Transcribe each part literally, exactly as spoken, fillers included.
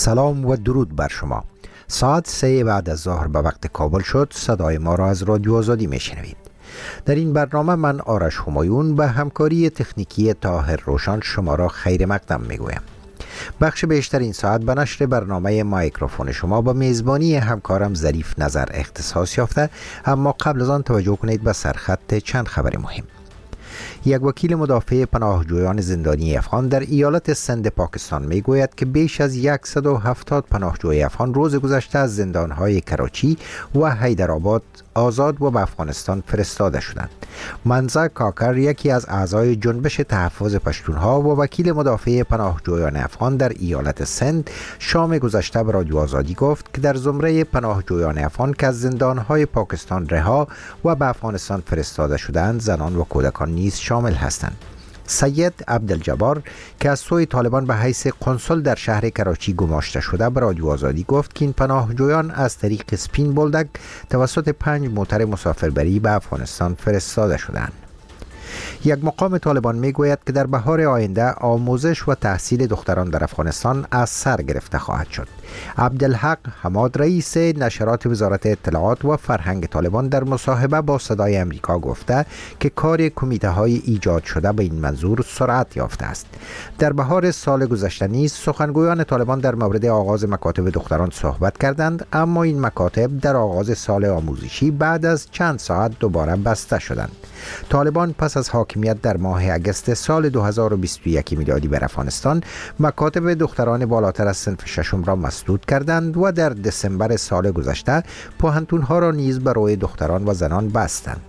سلام و درود بر شما. ساعت سه بعد از ظهر به وقت کابل شد. صدای ما را از رادیو آزادی میشنوید. در این برنامه من آرش همایون به همکاری تکنیکی طاهر روشن شما را خیر مقدم میگویم. بخش بیشتر این ساعت به نشر برنامه مایکروفون شما با میزبانی همکارم ظریف نظر اختصاص یافته، اما قبل از آن توجه کنید به سرخط چند خبر مهم. یک وکیل مدافع پناهجویان زندانی افغان در ایالت سند پاکستان می گوید که بیش از صد و هفتاد پناهجوی افغان روز گذشته از زندانهای کراچی و حیدرآباد آزاد و به افغانستان فرستاده شدند. منزا کاکر، یکی از اعضای جنبش تحفظ پشتونها و وکیل مدافع پناهجویان افغان در ایالت سند، شام گذشته به رادیو آزادی گفت که در زمره پناهجویان افغان که از زندانهای پاکستان رها و به افغانستان فرستاده شدند، زنان و کودکان نیز شامل هستند. سید عبدالجبار که از سوی طالبان به حیث قنسل در شهر کراچی گماشته شده به رادیو آزادی گفت که این پناهجویان از طریق سپین بولدک توسط پنج موتر مسافربری به افغانستان فرستاده شدند. یک مقام طالبان می گوید که در بهار آینده آموزش و تحصیل دختران در افغانستان از سر گرفته خواهد شد. عبدالحق حماد، رئیس نشرات وزارت اطلاعات و فرهنگ طالبان، در مصاحبه با صدای امریکا گفته که کار کمیته های ایجاد شده به این منظور سرعت یافته است. در بهار سال گذشته نیز سخنگویان طالبان در مورد آغاز مکاتب دختران صحبت کردند، اما این مکاتب در آغاز سال آموزشی بعد از چند ساعت دوباره بسته شدند. طالبان پس از حاکمیت در ماه اگست سال دو هزار و بیست و یک میلادی بر افغانستان مکاتب دختران بالاتر از صنف ششم را مسدود کردند و در دسامبر سال گذشته پوهنتون‌ها را نیز برای دختران و زنان بستند.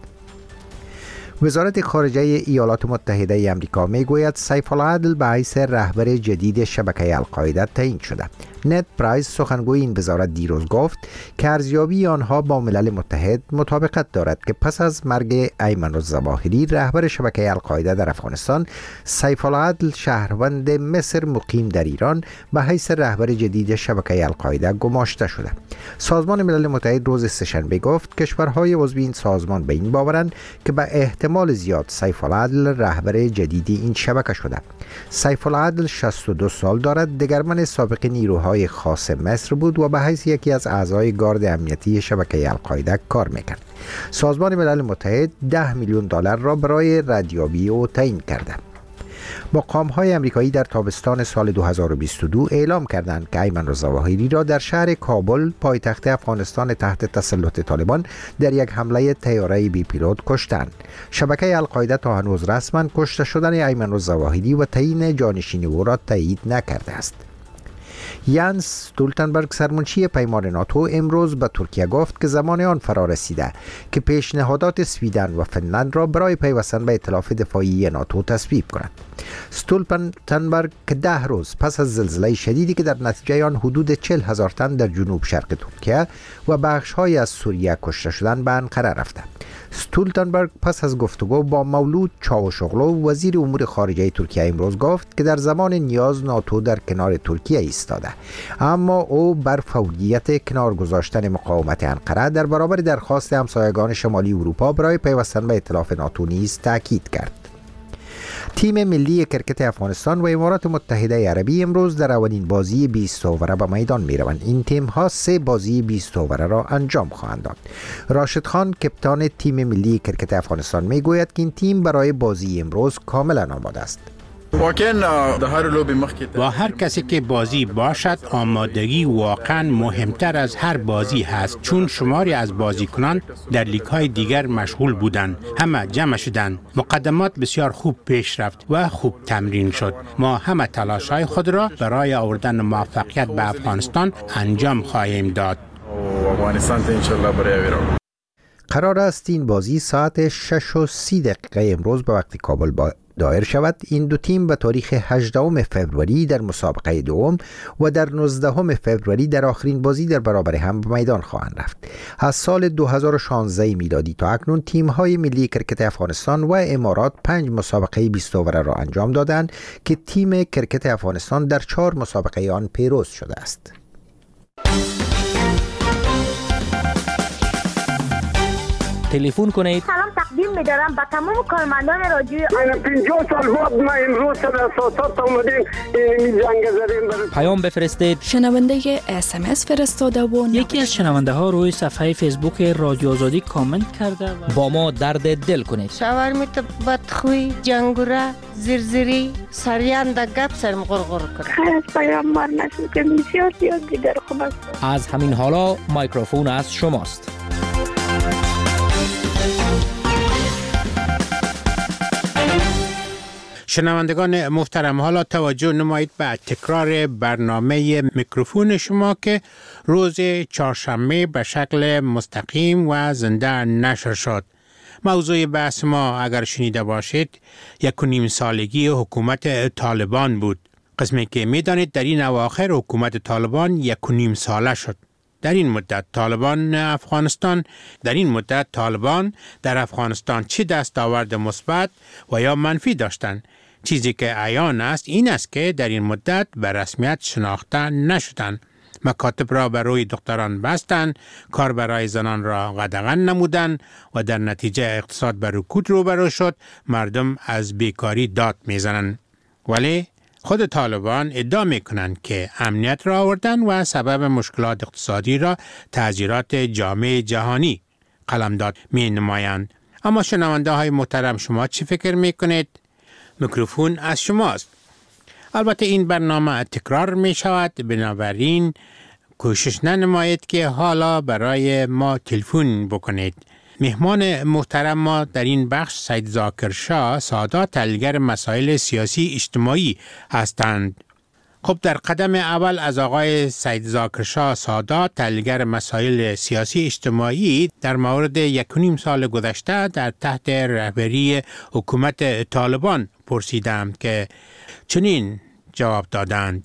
وزارت خارجه ایالات متحده ای آمریکا میگوید سیف العدل به حیث رهبر جدید شبکه القاعده تعیین شده. نت پرایس، سخنگوی این وزارت، دیروز گفت که ارزیابی آنها با ملل متحد مطابقت دارد که پس از مرگ ایمن الظواهری رهبر شبکه القاعده در افغانستان، سیف العدل شهروند مصر مقیم در ایران به حیث رهبر جدید شبکه القاعده گماشته شده. سازمان ملل متحد روز سه‌شنبه گفت کشورهای عضو این سازمان به این باورند که به احتمال زیاد سیف العدل رهبر جدید این شبکه شده. سیف العدل شصت و دو سال دارد، دگرمن سابق نیروهای خاص مصر بود و به حیث یکی از اعضای گارد امنیتی شبکه القاعده کار میکرد. سازمان ملل متحد ده میلیون دلار را برای ردیابی او تعیین کرده. مقام‌های آمریکایی در تابستان سال دو هزار و بیست و دو اعلام کردند که ایمن الظواهری را در شهر کابل، پایتخت افغانستان تحت تسلط طالبان، در یک حمله طیاره بی پیلوت کشتند. شبکه القاعده تا هنوز رسما کشته شدن ایمن الظواهری و تعیین جانشین او را تایید نکرده است. یانس استولتنبرگ، سرمنشی پیمان ناتو، امروز به ترکیه گفت که زمان آن فرا رسیده که پیشنهادات سویدن و فنلند را برای پیوستن به ائتلاف دفاعی ناتو تصویب کند. استولتنبرگ که ده روز پس از زلزله شدیدی که در نتیجه آن حدود چهل هزار تن در جنوب شرق ترکیه و بخش‌های از سوریه کشته شدند، به انقره رفته. استولتنبرگ پس از گفتگو با مولود چاوشوغلو، وزیر امور خارجه ترکیه، امروز گفت که در زمان نیاز ناتو در کنار ترکیه ایستاده، اما او بر فوریت کنار گذاشتن مقاومت انقره در برابر درخواست همسایگان شمالی اروپا برای پیوستن به ائتلاف ناتو نیز تاکید کرد. تیم ملی کرکت افغانستان و امارات متحده عربی امروز در اولین بازی بیست اووره به میدان می روند. این تیم ها سه بازی بیست اووره را انجام خواهند داد. راشد خان، کپتان تیم ملی کرکت افغانستان، می گوید که این تیم برای بازی امروز کاملا آماده است. با هر کسی که بازی باشد، آمادگی واقعا مهمتر از هر بازی هست، چون شماری از بازیکنان در لیگ های دیگر مشغول بودند. همه جمع شدند. مقدمات بسیار خوب پیش رفت و خوب تمرین شد. ما همه تلاش های خود را برای آوردن موفقیت به افغانستان انجام خواهیم داد. قرار است این بازی ساعت شش و سی دقیقه امروز به وقت کابل با دایر شود. این دو تیم به تاریخ هجدهم فوریه در مسابقه دوم و در نوزدهم فوریه در آخرین بازی در برابر هم به میدان خواهند رفت. از سال دو هزار و شانزده میلادی تا اکنون تیم‌های ملی کرکت افغانستان و امارات پنج مسابقه بیست اووره را انجام دادند که تیم کرکت افغانستان در چهار مسابقه آن پیروز شده است. تلفن کنید. سلام تقدیم می‌دارم به تمام کارمندان رادیوی. من پنجاه سال بعد ما امروز سر اساسات اومدیم این جنگ زدیم. پیام بفرستید. شنونده اس ام اس فرستاده و یکی از شنونده ها روی صفحه فیسبوک رادیو آزادی کامنت کرده و با ما درد دل کنید. شاورمیت بدخوی، جنگوره، زرزری، سریان دا گپ سرم غرغر کنه. خیر از پیامبر نشد که بسیار زیاد دیگر خوب است. از همین حالا مایکروفون از شماست. شنوندگان محترم، حالا توجه نمایید به تکرار برنامه میکروفون شما که روز چهارشنبه به شکل مستقیم و زنده نشر شد. موضوع بحث ما اگر شنیده باشید یک و نیم سالگی حکومت طالبان بود. قسمی که میدانید در این اواخر حکومت طالبان یک و نیم ساله شد. در این مدت طالبان افغانستان در این مدت طالبان در افغانستان چه دستاورد مثبت و یا منفی داشتند؟ چیزی که عیان است این است که در این مدت به رسمیت شناخته نشدند. مکاتب را بر روی دختران بستند، کار برای زنان را قدغن نمودند و در نتیجه اقتصاد بر رکود روبرو شد. مردم از بیکاری داد میزنند. ولی خود طالبان ادعا میکنند که امنیت را آوردن و سبب مشکلات اقتصادی را تأثیرات جامعه جهانی قلمداد می نمایند. اما شنونده های محترم، شما چی فکر میکنید؟ میکروفون از شماست. البته این برنامه تکرار می شود، بنابراین کوشش ننمایید که حالا برای ما تلفن بکنید. مهمان محترم ما در این بخش سید ذاکر شاه سادات، تحلیلگر مسائل سیاسی اجتماعی هستند. خب در قدم اول از آقای سید ذاکر شاه سادات، تحلیلگر مسائل سیاسی اجتماعی، در مورد یک و نیم سال گذشته در تحت رهبری حکومت طالبان پرسیدم که چنین جواب دادند.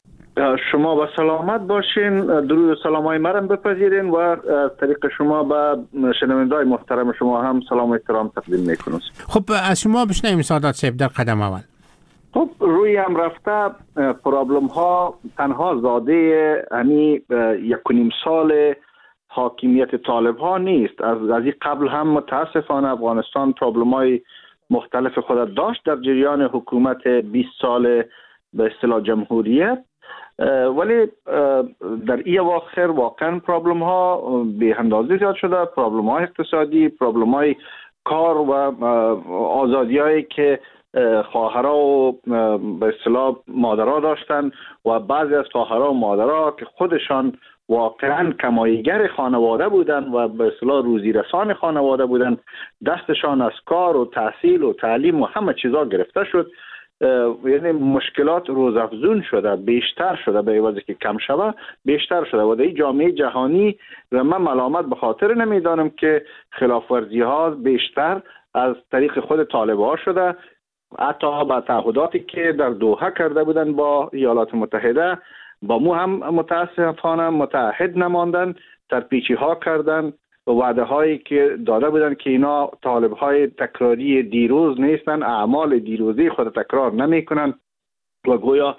شما با سلامت باشین. درود و سلامای مرم بپذیرین و از طریق شما به شنونده‌های محترم شما هم سلام و احترام تقدیم میکنم. خب از شما بشنویم سادات صاحب در قدم اول. خب روی هم رفته پرابلم ها تنها زاده همی یک و نیم سال حاکمیت طالب ها نیست. از از این قبل هم متاسفانه افغانستان پرابلم های مختلف خود داشت در جریان حکومت بیست سال به اصطلاح جمهوریت، ولی در این اواخر واقعا پرابلم ها به اندازه زیاد شده. پرابلم های اقتصادی، پرابلم های کار و آزادی هایی که خواهرها و به اصطلاح مادرها داشتن و بعضی از خواهرها و مادرها که خودشان واقعا کماییگر خانواده بودن و به اصطلاح روزی رسان خانواده بودن، دستشان از کار و تحصیل و تعلیم و همه چیزا گرفته شد. یعنی مشکلات روزافزون شده، بیشتر شده، به عوضی که کم شده بیشتر شده و در این جامعه جهانی و من ملامت به خاطر نمیدانم که خلافورزی ها بیشتر از طریق خود طالبان شده. حتی با تعهداتی که در دوحه کرده بودن با ایالات متحده با مو هم متاسفانه متحد نماندن، ترپیچی ها کردن و وعده هایی که داده بودن که اینا طالب های تکراری دیروز نیستن، اعمال دیروزی خود تکرار نمی کنن و گویا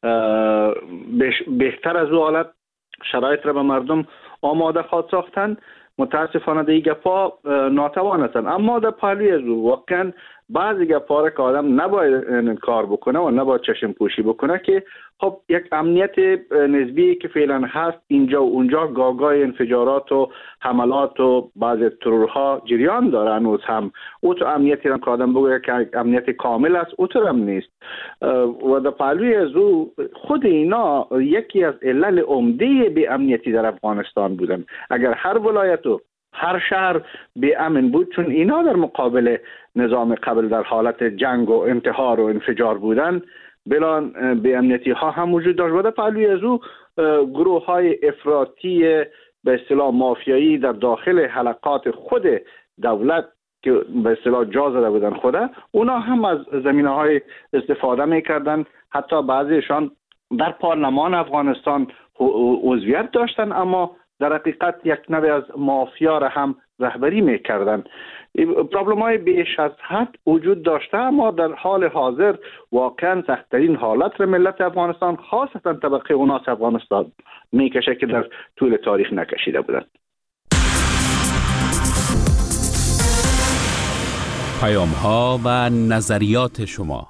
بهتر از او حالت شرایط را به مردم آماده خواهد ساختن. متاسفانه دیگه گپا ناتوان هستند. اما در پهلوی از او واقعا بعضی گپا را که آدم نباید کار بکنه و نباید چشم پوشی بکنه که خب یک امنیت نسبی که فعلا هست اینجا و اونجا، گاگای انفجارات و حملات و بعضی ترورها جریان داره هنوز هم. او تو امنیتی را که آدم بگویه که امنیت کامل است او تو هم نیست. و در پهلوی از او خود اینا یکی از علل عمده به امنیتی در افغانستان بودن. اگر هر ولایت و هر شهر به امن بود، چون اینا در مقابل نظام قبل در حالت جنگ و انتحار و انفجار بودن، بلان به امنیتی ها هم وجود داشت. و در پهلوی از او گروه های افراطی به اصطلاح مافیایی در داخل حلقات خود دولت که به اصطلاح جا زده بودن خوده، اونا هم از زمینه های استفاده میکردن. حتی بعضیشان در پارلمان افغانستان عضویت داشتن اما در حقیقت یک نوع از مافیا را هم رهبری میکردن. پرابلم های بیش از حد وجود داشته اما در حال حاضر واقعا سخت‌ترین حالت را ملت افغانستان خاصتا طبقه اوناس افغانستان میکشه که در طول تاریخ نکشیده بودند. پیام‌ها و نظریات شما.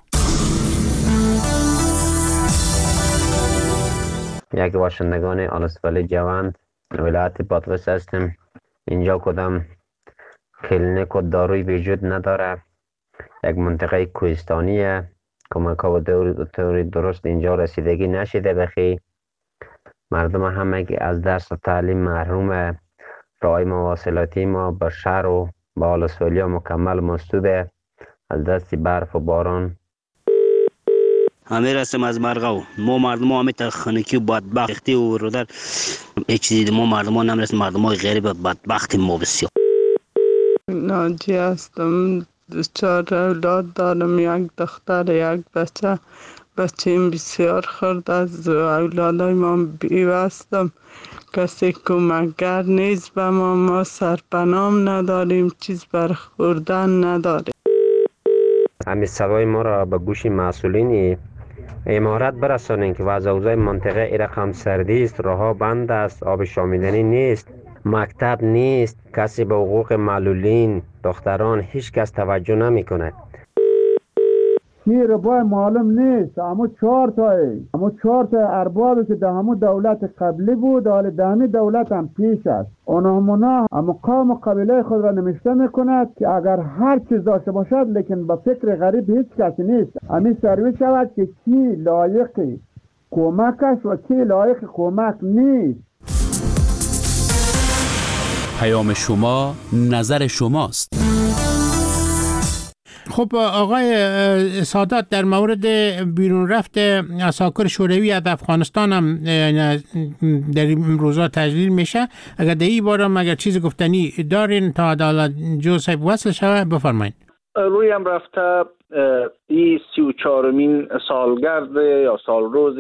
یک باشندگان آلسوال جوند ولایت بادغیس هستیم. اینجا کدام کلینیک و داروی وجود نداره. یک منطقه کوهستانیه. کمک ها و دوری درست اینجا رسیدگی نشده بخی. مردم همه از درس و تعلیم محرومه. راهی مواصلاتی ما به شهر و به آلسوالیا مکمل مسدوده از دست برف و باران. امیر هستم از مرغاو. ما مردم همه تخنیکی و بدبختی و رو در هیچ چیزی ما مردم ها نمیرسیم. مردم های غریب بدبختی ما بسیار. ناجی هستم. چهار اولاد دارم، یک دختر یک بچه. بچه بسیار خرد از اولادای ما بیوستم. کسی کمکگر نیست به ما. ما سرپنام نداریم، چیز برخوردن نداریم. همین صدای ما را به گوش مسئولین امارت برسانین که وضع اوضاع منطقه ای رقم سردی است، راهها بند است، آب شامیدنی نیست، مکتب نیست، کسی به حقوق معلولین دختران هیچ کس توجه نمی کند. شیر بای معلوم نیست. همو چهار تایی همو چهار تا اربابی که در همو دولت قبلی بود، حال در همین دولت هم پیش است. اونها همو قوم و قبیله خود را نمیشته میکند که اگر هر چیز داشته باشد لیکن با فکر غریب هیچ کسی نیست. همین سروی شود که کی لایقی کمک است و کی لایق کمک نیست. پیام شما نظر شماست. خب آقای سادات، در مورد بیرون رفت عساکر شوروی از افغانستان هم در این روزا تجلیل میشه. اگر در این باره اگر چیز گفتنی دارین تا عدالت جوزف وصل شوه بفرمایید. روی هم رفته این سی و چهارمین سالگرد یا سال روز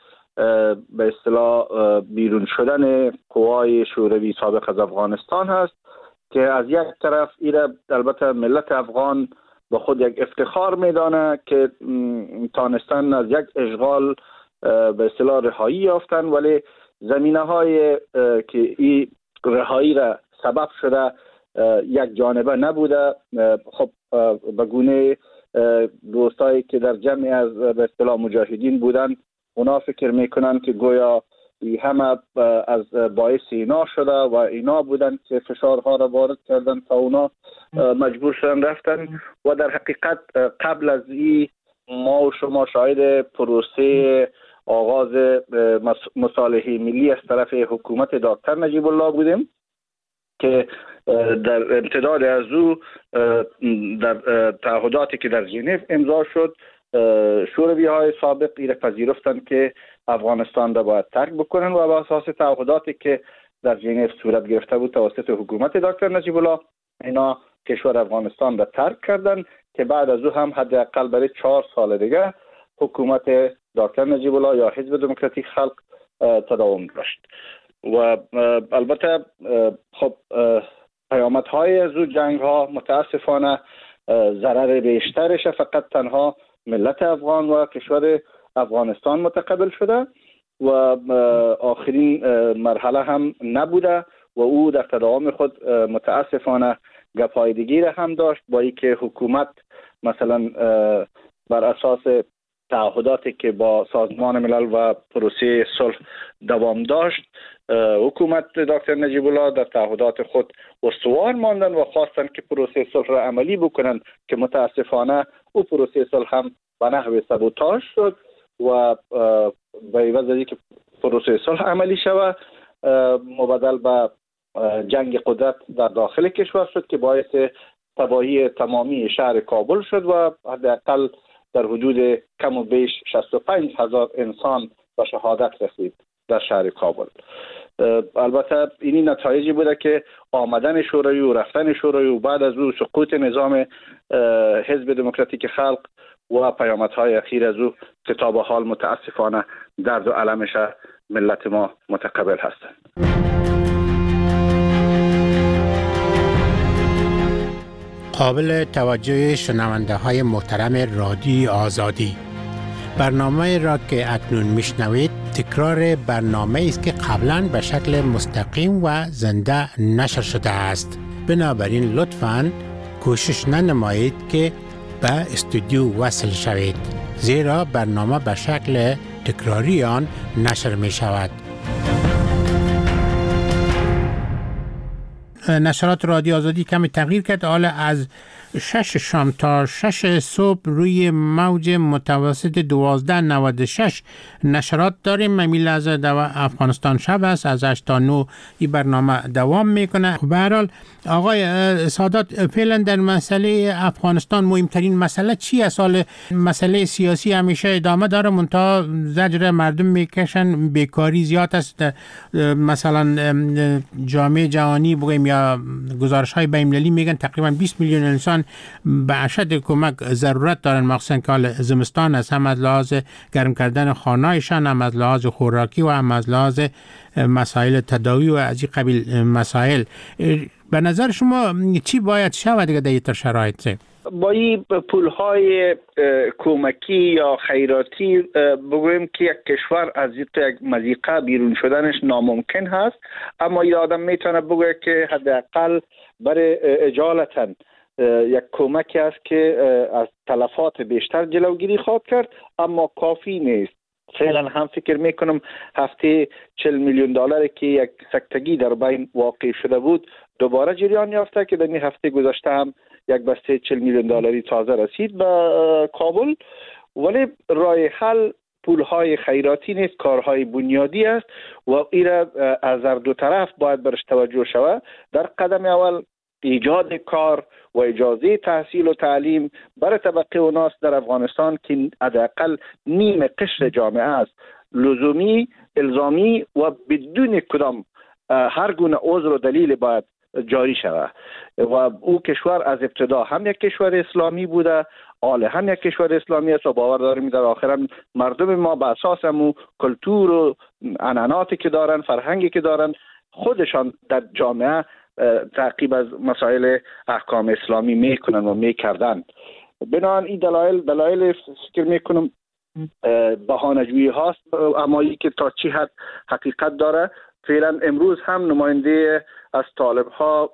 به اصطلاح بیرون شدن قوای شوروی سابق از افغانستان هست که از یک طرف ایره البته ملت افغان با خود یک افتخار میدانه که تانستن از یک اشغال به اصطلاح رهایی یافتن، ولی زمینه های که این رهایی را سبب شده یک جانبه نبوده. خب به گونه دوستایی که در جمعی از به اصطلاح مجاهدین بودن، اونا فکر میکنن که گویا همه از باعث اینا شده و اینا بودن که فشارها را وارد کردن تا اونا مجبور شدن رفتن. و در حقیقت قبل از این ما و شما شاهد پروسه آغاز مصالحه ملی از طرف حکومت دکتر نجیب الله بودیم که در امتداد از او در تعهداتی که در ژنو امضا شد، شوروی های سابق ایره پذیرفتند که افغانستان را باید ترک بکنن و با اساس تعهداتی که در ژنو صورت گرفته بود توسط حکومت دکتر نجیب الله، اینا کشور افغانستان را ترک کردن که بعد از او هم حداقل برای چهار سال دیگه حکومت دکتر نجیب الله یا حزب دموکراتیک خلق تداوم داشت. و البته خب پیامدهای از او جنگ ها متاسفانه ضرر بیشترش فقط تنها ملت افغان و کشور افغانستان متقبل شده و آخرین مرحله هم نبوده و او در تداوم خود متاسفانه گپایدگی را هم داشت با اینکه حکومت مثلا بر اساس تعهداتی که با سازمان ملل و پروسه صلح دوام داشت، حکومت دکتر نجیب الله در تعهدات خود استوار ماندن و خواستن که پروسه صلح را عملی بکنن که متاسفانه او پروسه صلح هم به نحو سبوتاژ شد و به عوض از اینکه پروسه صلح عملی شود مبدل به جنگ قدرت در داخل کشور شد که باعث تباهی تمامی شهر کابل شد و حداقل در حدود کم و بیش شصت و پنج هزار انسان به شهادت رسید در شهر کابل. البته اینی نتایجی بوده که آمدن شوروی و رفتن شوروی و بعد از او سقوط نظام حزب دموکراتیک خلق و پیامدهای اخیر از او که تا به حال متاسفانه درد و علمش ملت ما متقبل هستند. قابل توجه شنونده های محترم رادیو آزادی، برنامه را که اکنون میشنوید تکرار برنامه است که قبلا به شکل مستقیم و زنده نشر شده است. بنابراین لطفاً کوشش ننمایید که به استودیو وصل شوید، زیرا برنامه به شکل تکراری آن نشر می شود. نشرات رادیو آزادی کمی تغییر کرد. حالا از شش شام تا شش صبح روی موج متوسط دوازده نود و شش نشرات داریم. ممیل از افغانستان شب است، از هشت تا نه این برنامه دوام میکنه. به هر حال آقای سادات، فعلا در مسئله افغانستان مهمترین مسئله چی است؟ حال مسئله سیاسی همیشه ادامه داره، منتها زجر مردم میکشن، بیکاری زیاد است. مثلا جامعه جهانی بگیم یا گزارش های بین‌المللی میگن تقریبا بیست میلیون انسان به اشد کمک ضرورت دارن، مخصوصا که حال زمستان است، هم از لحاظ گرم کردن خانه‌هایشان، هم از لحاظ خوراکی و هم از لحاظ مسائل تداوی و از این قبیل مسائل. به نظر شما چی باید شود دیگه در این شرایط؟ با این پولهای کمکی یا خیراتی بگویم که یک کشور از یک مضیقه بیرون شدنش ناممکن هست، اما این آدم میتونه بگوید که حداقل برای اجالتا یک کمکی است که از تلفات بیشتر جلوگیری خواهد کرد، اما کافی نیست. فعلا هم فکر میکنم هفته چهل میلیون دلاری که یک سکتگی در بین واقع شده بود دوباره جریان یافته که در این هفته گذشته هم یک بسته چهل میلیون دلاری تازه رسید به کابل. ولی راه حل پولهای خیراتی نیست، کارهای بنیادی است و ایرا از هر دو طرف باید برش توجه شود. در قدم اول ایجاد کار و اجازه تحصیل و تعلیم برای طبقه و ناس در افغانستان که حداقل نیم قشر جامعه است، لزومی، الزامی و بدون کدام هر گونه عذر و دلیل باید جاری شود. و او کشور از ابتدا هم یک کشور اسلامی بوده، حال هم یک کشور اسلامی است و باور داریم در آخر مردم ما به اساس همو کلتور و عنعناتی که دارن، فرهنگی که دارن، خودشان در جامعه تعقیب از مسائل احکام اسلامی میکنن و میکردن. بنابراین این دلایل دلایل فکر میکنم بهانه‌جویی هاست، اما ای که تا چی حد حقیقت داره. فعلا امروز هم نماینده از طالب ها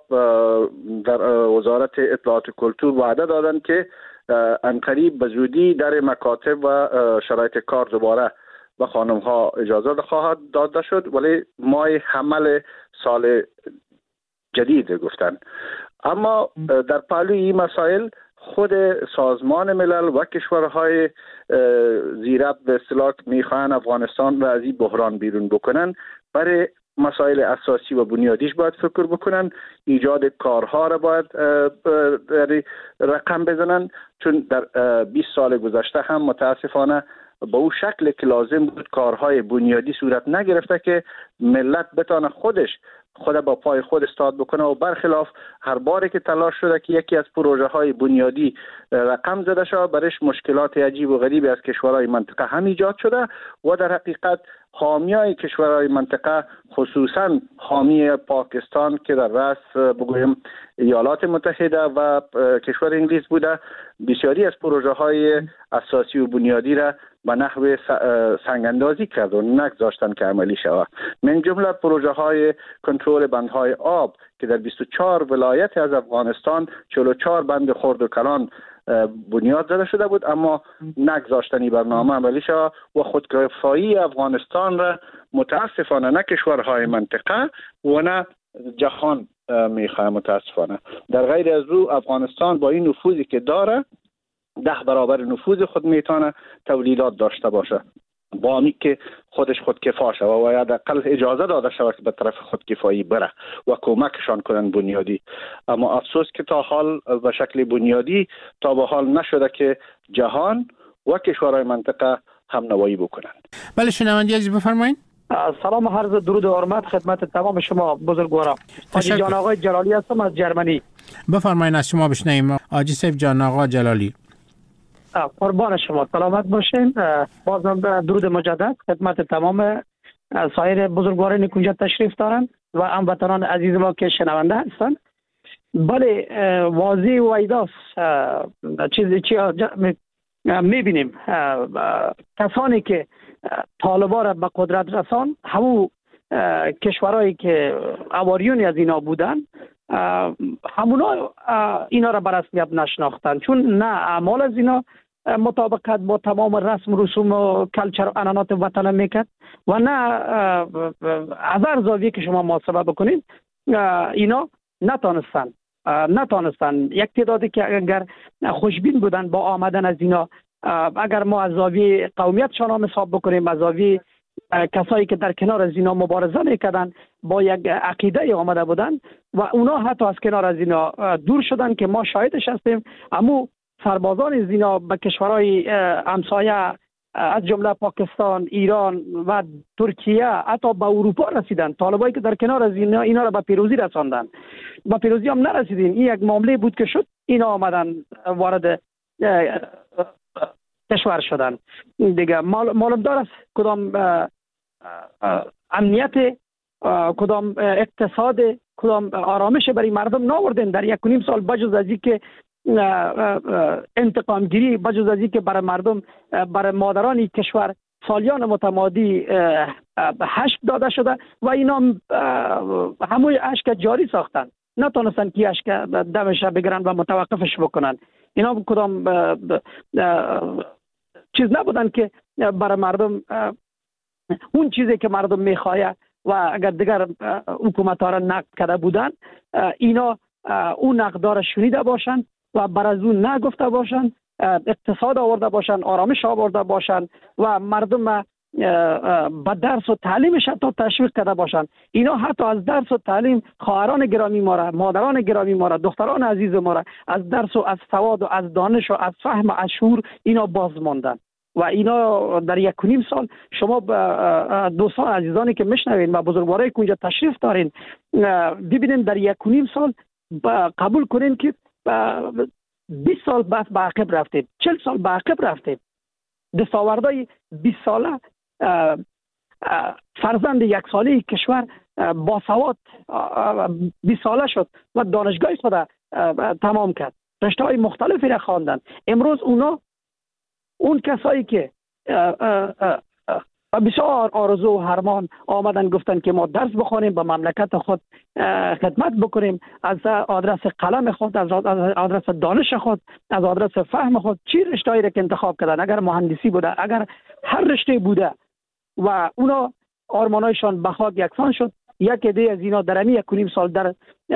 در وزارت اطلاعات و کلتور وعده دادن که عنقریب به زودی در مکاتب و شرایط کار دوباره به خانم ها اجازه خواهد داده شد، ولی ماه حمل سال جدید گفتن. اما در پهلوی این مسائل خود سازمان ملل و کشورهای زیرب به اصطلاح میخواهند افغانستان را از این بحران بیرون بکنن. برای مسائل اساسی و بنیادیش باید فکر بکنن، ایجاد کارها را باید رقم بزنن، چون در بیست سال گذشته هم متاسفانه با او شکل که لازم بود کارهای بنیادی صورت نگرفته که ملت بتانه خودش خود با پای خود استاد بکنه و برخلاف هر باری که تلاش شده که یکی از پروژه های بنیادی رقم زده شد، برش مشکلات عجیب و غریبی از کشورهای منطقه هم ایجاد شده و در حقیقت حامیای کشورهای منطقه خصوصا حامی پاکستان که در رأس بگویم ایالات متحده و کشور انگلیس بوده، بسیاری از پروژه های اساسی و بنیادی را به نحو سنگاندازی کرد و نگذاشتن که عملی شود. من جمله پروژه های کنترل بندهای آب که در بیست و چهار ولایت از افغانستان چهل و چهار بند خرد و کلان بنیاد زده شده بود، اما نگذاشتنی برنامه عملی شود و خودکفایی افغانستان را متاسفانه نه کشورهای منطقه و نه جهان میخواه متاسفانه. در غیر از او افغانستان با این نفوذی که داره ده برابر نفوذ خود میتونه تولیدات داشته باشه، با امی که خودش خودکفا شود و حداقل اجازه داده شود که به طرف خودکفایی بره و کمکشان کنن بنیادی. اما افسوس که تا حال به شکل بنیادی تا به حال نشده که جهان و کشورهای منطقه هم نوایی بکنن. بله شنوندگان عزیز بفرمایید. سلام و عرض درود و حرمت خدمت تمام شما بزرگواران. حاجی جان آقای جلالی هستم از جرمنی. بفرمایید از شما بشنویم. حاجی سیف جان آقا جلالی. قربان شما، سلامت باشین. بازم درود مجدد خدمت تمام سایر بزرگوارانی که اینجا تشریف دارن و هموطنان عزیز ما که شنونده هستن. بله واضح و ایداست چیزی چی میبینیم کسانی که طالبان را به قدرت رسان همون کشورهایی که اواریونی از اینا بودن همونا اینا را به رسمیت نشناختن، چون نه اعمال از اینا مطابقت با تمام رسم رسوم و کلچر و عنعنات وطن میکرد و نه از هر زاویه که شما محاسبه بکنید اینا نتانستن نتانستن یک تعدادی که اگر خوشبین بودن با آمدن از اینا، اگر ما از زاویه قومیتشان هم حساب بکنیم، از زاویه کسایی که در کنار از اینا مبارزه میکردن با یک عقیده آمده بودن و اونا حتی از کنار از اینا دور شدن که ما شاهدش هستیم. اما سربازان از اینا به کشورهای همسایه از جمله پاکستان، ایران و ترکیه حتی به اروپا رسیدن. طالبایی که در کنار از اینا اینا را به پیروزی رساندن. به پیروزی هم نرسیدین. این یک معامله بود که شد اینا آمدن وارد کشور شدن دیگه. معلوم دار است کدام امنیت، کدام اقتصاد، کدام آرامش برای مردم ناوردن در یک و نیم سال، بجز از اینکه انتقام گیری، بجز از اینکه برای مردم، برای مادران کشور سالیان متمادی حشک داده شده و اینا همون حشک جاری ساختن، نتونستن که حشک دمش بگیرن و متوقفش بکنن. اینا کدام چیز نبودن که برای مردم اون چیزی که مردم میخواه و اگر دیگر حکومت ها را نقد کرده بودن اینا اون نقدار شنیده باشن و بر از اون نگفته باشن، اقتصاد آورده باشن، آرامش آورده باشن و مردم با درس و تعلیمش حتی تشویق کرده باشن. اینا حتی از درس و تعلیم خواهران گرامی ما را، مادران گرامی ما را، دختران عزیز ما را از درس و از سواد و از دانش و از فهم و از شعور اینا باز ماندن. و اینا در یک و نیم سال شما دوستان عزیزانی که میشنوین و بزرگوارایی که اونجا تشریف دارین ببینین، در یک و نیم سال قبول کنین که بیست سال بعد به عقب رفتیم، چهل سال به عقب رفتیم. دستاوردهای بیست ساله فرزند یک ساله کشور با سواد بیست ساله شد و دانشگاه خود تمام کرد، رشته های مختلفی را خواندن. امروز اونا اون کسایی که بسیار آرزو و هرمان آمدن گفتن که ما درس بخونیم، به مملکت خود خدمت بکنیم، از آدرس قلم خود، از آدرس دانش خود، از آدرس فهم خود چی رشته‌ای را که انتخاب کردن، اگر مهندسی بوده، اگر هر رشته بوده و اونا آرمانایشان به خاک یکسان شد. یک عده از اینا در همین یک و نیم سال در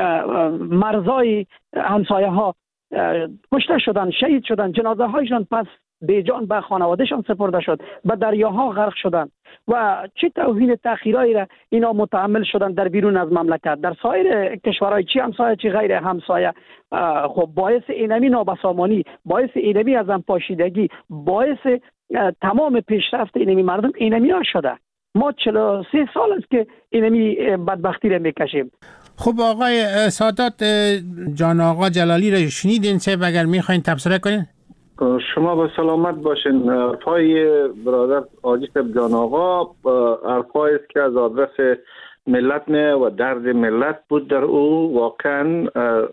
مرزهای همسایه ها کشته شدن، شهید شدن، جنازه هایشان پس بیجان به خانوادهشان سپرده شد، به دریاها غرق شدن و چه توهین تأخیرایی را اینا متحمل شدن در بیرون از مملکت، در سایر کشورهای چی همسایه چی غیر همسایه. خب باعث اینمی نابسامانی، باعث اینمی از هم پاشیدگی، باعث تمام پیشرفت اینمی مردم اینمی ها شده. ما چهل و سه سال است که اینمی بدبختی را میکشیم. خب آقای سادات، جان آقا جلالی را شنیدین؟ چه اگر میخواین تبصره کنین؟ شما با سلامت باشین. حرفای برادر حاجی صاحب جان آقا حرفایی است که از آدرس ملت نه و درد ملت بود. در او واقعا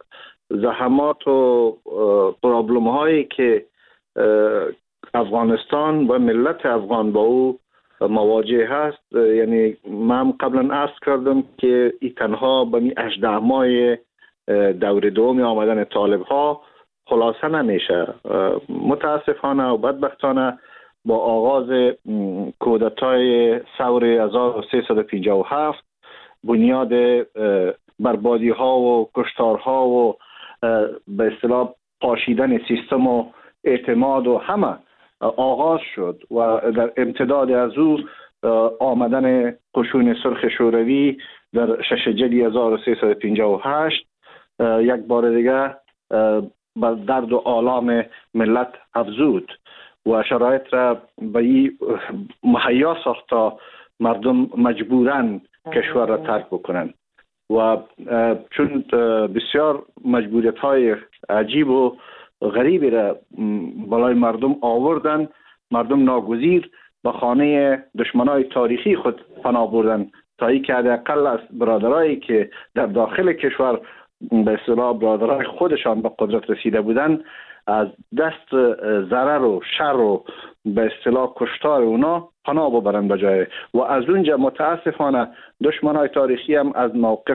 زحمات و پرابلم هایی که افغانستان و ملت افغان با او مواجه هست، یعنی من قبلا عرض کردم که این تنها به می هجده ماه دور دوم آمدن طالب ها خلاصه نمیشه. متاسفانه و بدبختانه با آغاز کودتای ثور هزار و سیصد و پنجاه و هفت بنیاد بربادی ها و کشتار ها و به اصطلاح پاشیدن سیستم و اعتماد و همه آغاز شد و در امتداد از او آمدن قشون سرخ شوروی در شش جدی هزار و سیصد و پنجاه و هشت یک بار دیگه بر درد و آلام ملت افزود و شرایط را به این مهیا ساخت تا مردم مجبورن کشور را ترک بکنن و چون بسیار مجبوریت های عجیب و غریبی را بالای مردم آوردن، مردم ناگزیر به خانه دشمنای تاریخی خود پناه بردن تا ای که حداقل از برادرایی که در داخل کشور به اصطلاح برادرای خودشان به قدرت رسیده بودن از دست ضرر و شر و به اصطلاح کشتار اونا پناه ببرن به جای. و از اونجا متاسفانه دشمنای تاریخی هم از موقف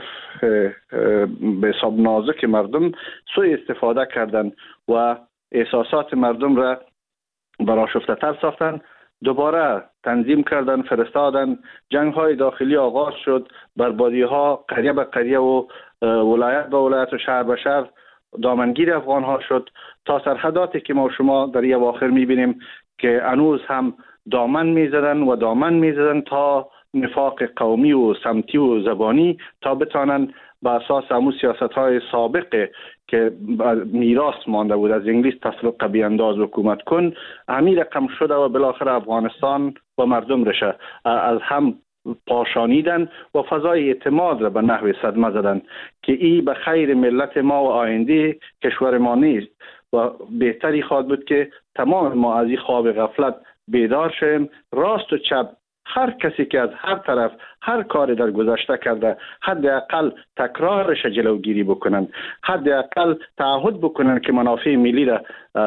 به حساب نازک مردم سوء استفاده کردن و احساسات مردم را برآشفته تر ساختن. دوباره تنظیم کردن، فرستادن، جنگ های داخلی آغاز شد، بربادی ها قریه به قریه و ولایت به ولایت و شهر به شهر دامنگیر افغان ها شد، تا سرحداتی که ما شما در یه اواخر میبینیم که هنوز هم دامن میزدن و دامن میزدن تا نفاق قومی و سمتی و زبانی، تا بتانن به اساس همون سیاست های سابقه که میراث مانده بود از انگلیس، تفرقه بیانداز حکومت کن، همین رقم شده و بالاخره افغانستان و مردم رشه از هم پاشانیدن و فضای اعتماد را به نحو صدمه زدن که این به خیر ملت ما و آینده کشور ما نیست و بهتری خواهد بود که تمام ما از این خواب غفلت بیدار شیم. راست و چپ هر کسی که از هر طرف هر کاری در گذشته کرده حداقل تکرارش جلوگیری بکنن، حداقل تعهد بکنن که منافع ملی را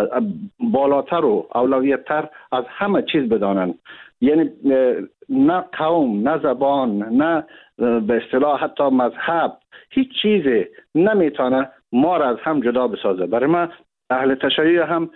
بالاتر و اولویت‌تر از همه چیز بدانن. یعنی نه قوم، نه زبان، نه به اصطلاح حتی مذهب، هیچ چیزی نمیتونه ما را از هم جدا بسازه. برای من اهل تشیع هم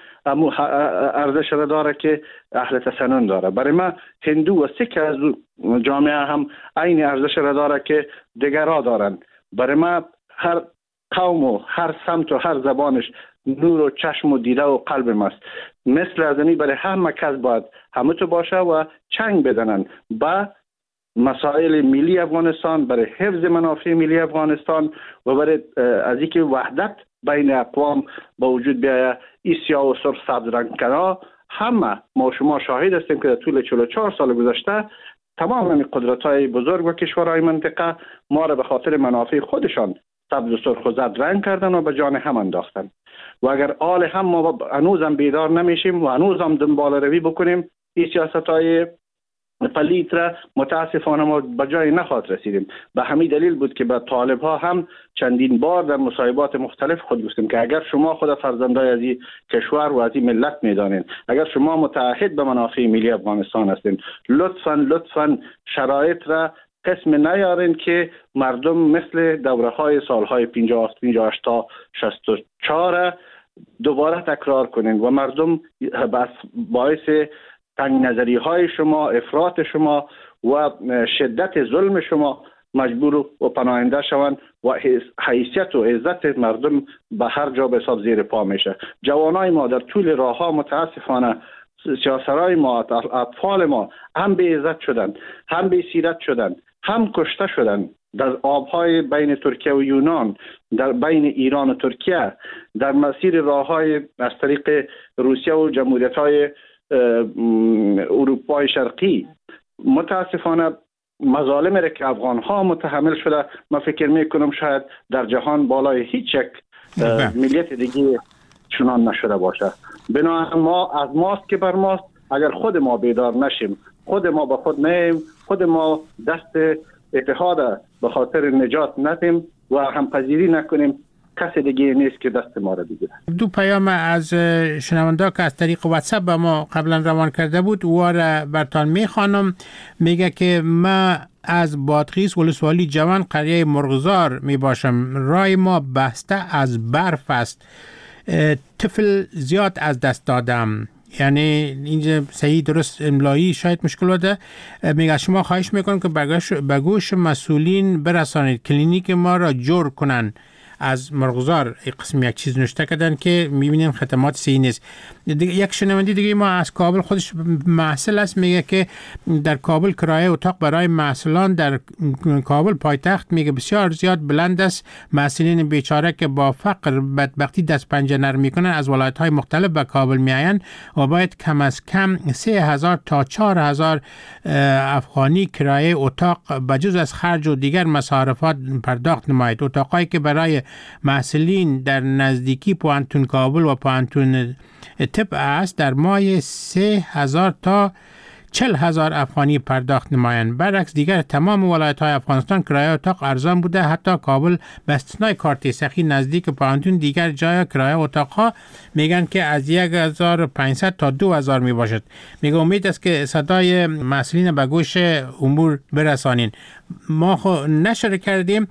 ارزش را داره که اهل تسنن داره. برای من هندو و سیک از جامعه هم عین ارزش را داره که دیگرها دارن. برای من هر قوم و هر سمت و هر زبانش نور و چشم و دیده و قلب ماست. مثل ازنی برای همه کس باید همه تو باشه و چنگ بدنن با مسائل ملی افغانستان، برای حفظ منافع ملی افغانستان و برای از اینکه وحدت بین اقوام با وجود بیاید. این سیاه و سرخ سبز رنگ کنا همه ما شما شاهد هستیم که در طول چهل و چهار سال گذشته تمام این قدرت‌های بزرگ و کشورهای منطقه ما را به خاطر منافع خودشان سبز و سرخ و زرد رنگ کردن و به جان هم انداختن. و اگر آل هم ما هنوزم بیدار نمیشیم و هنوزم دنبال روی بکنیم، این سیاست‌های پلیت را متاسفانه ما به جای نخواهد رسیدیم. به همین دلیل بود که به طالب ها هم چندین بار در مصاحبات مختلف خود گفتیم که اگر شما خود فرزندای از این کشور و از این ملت میدانین، اگر شما متعهد به منافع ملی افغانستان هستین، لطفاً لطفاً شرایط را قسم نیارین که مردم مثل دوره های سالهای پنجاه و هشت تا شصت و چهار دوباره تکرار کنین و مردم بس باعث تنگ نظری های شما، افراط شما و شدت ظلم شما مجبور و پناهنده شوند و حیثیت و عزت مردم به هر جا به حساب زیر پا میشه. جوانای ما در طول راه ها متاسفانه سیاسرای ما، اطفال ما هم به عزت شدن، هم به سیرت شدن، هم کشته شدن در آبهای بین ترکیه و یونان، در بین ایران و ترکیه، در مسیر راه های از طریق روسیه و جمهوریت های اروپای شرقی. متاسفانه مظالم را که افغان ها متحمل شده، من فکر میکنم شاید در جهان بالای هیچ یک ملیت دیگه چنان نشده باشه. بنابراین ما از ماست که بر ماست، اگر خود ما بیدار نشیم، خود ما به خود نیم، خود ما دست اتحاد به خاطر نجات ندیم و همپذیری نکنیم، کسی دیگه نیست که دست ما را بگیره. دو پیام از شنونده که از طریق واتساپ به ما قبلا روان کرده بود و را برتان میخوانم. میگه که ما از بادغیس ولسوالی جوان قریه مرغزار می باشم. رای ما بسته از برف است. طفل زیاد از دست دادم. یعنی اینجا صحیح درست املایی شاید مشکل بوده. میگه شما خواهش میکنم که به گوش مسئولین برسانید کلینیک ما را جور کنن. از مرغزار قسم یک چیز نوشته کردن که میبینیم خدمات صحیح نیست. یک شنونده دیگه ما از کابل، خودش محصل است، میگه که در کابل کرایه اتاق برای محصلان در کابل پایتخت میگه بسیار زیاد بلند است. محصلین بیچاره که با فقر بدبختی دست پنجه نرم میکنن از ولایت های مختلف به کابل میآیند و باید کم از کم سه هزار تا چهار هزار افغانی کرایه اتاق بجز از خرج و دیگر مصارفات پرداخت نماید. اتاقایی که برای محصلین در نزدیکی پوانتون کابل و پوانتون طب است در ماه سه هزار تا چهل هزار افغانی پرداخت نمایند. برعکس دیگر تمام ولایت های افغانستان کرایه اتاق ارزان بوده. حتی کابل به استثنای کارت سخی نزدیک پانتون دیگر جای کرایه اتاق ها میگن که از یک هزار و پانصد تا دو هزار می باشد. میگه امید است که صدای مسئولین به گوش امور برسانین. ما خو نشر کردیم.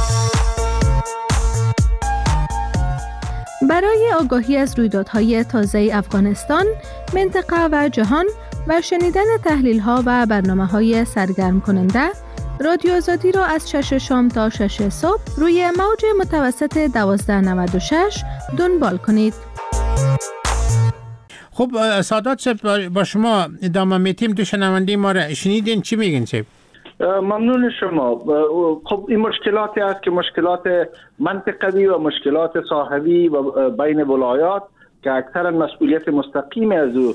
برای آگاهی از رویدادهای تازه افغانستان، منطقه و جهان و شنیدن تحلیل‌ها و برنامه‌های سرگرم کننده، رادیو آزادی را از شش شام تا شش صبح روی موج متوسط دوازده نود و شش دنبال کنید. خب سادات صاحب، با شما ادامه میتیم. دو شنونده ما را شنیدین، چی میگین صاحب؟ ممنون شما. خب این مشکلاتی است که مشکلات منطقوی و مشکلات ساحوی و بین ولایات که اکثرا مسئولیت مستقیم از او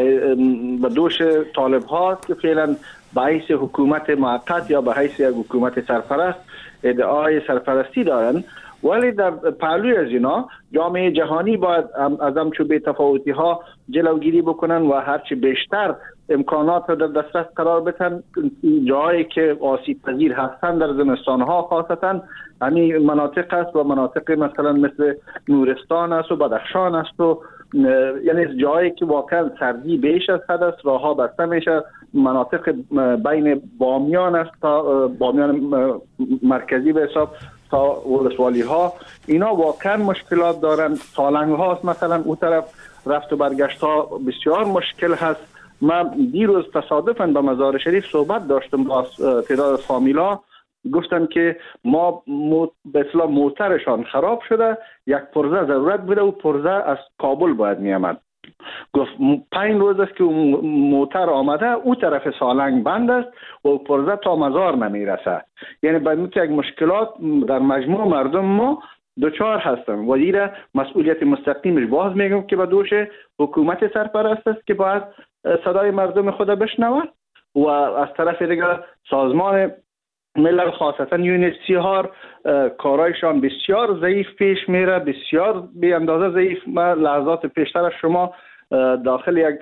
به دوش طالب هاست که فعلا به حیث حکومت موقت یا به حیث یک حکومت سرپرست ادعای سرپرستی دارند، ولی در پهلوی از اینا جامعه جهانی باید از همچو بی‌تفاوتی ها جلوگیری بکنن و هرچی بیشتر امکانات را در دسترس قرار بدن. جایی که آسیب پذیر هستند در زمستان ها خاصتا همین مناطق است و مناطق مثلا مثل نورستان است و بدخشان است و یعنی جایی که واقعا سردی بیش از حد است، راه ها بسته میشه. مناطق بین بامیان است تا بامیان مرکزی به حساب تا ولسوالی ها، اینا واقعا مشکلات دارن. سالنگ هاست مثلا اون طرف رفت و برگشت ها بسیار مشکل هست. من دیروز تصادفاً به مزار شریف صحبت داشتم با تعداد فامیلا، گفتن که ما به اصطلاح موترشان خراب شده، یک پرزه ضرورت بوده و پرزه از کابل باید می آمد. گفت پنج روز است که موتر آمده، او طرف سالنگ بند است و پرزه تا مزار نمی رسه. یعنی باید یک مشکلات در مجموع مردم ما دوچار هستن و دیره مسئولیت مستقیمش باز میگم که به دوش حکومت سرپرست است که باید صدای مردم خود بشنوه و از طرف دیگر سازمان ملل خاصتا یونیسی‌ها کارایشان بسیار ضعیف پیش میره، بسیار بی اندازه ضعیف. من لحظات پیشتر از شما داخل یک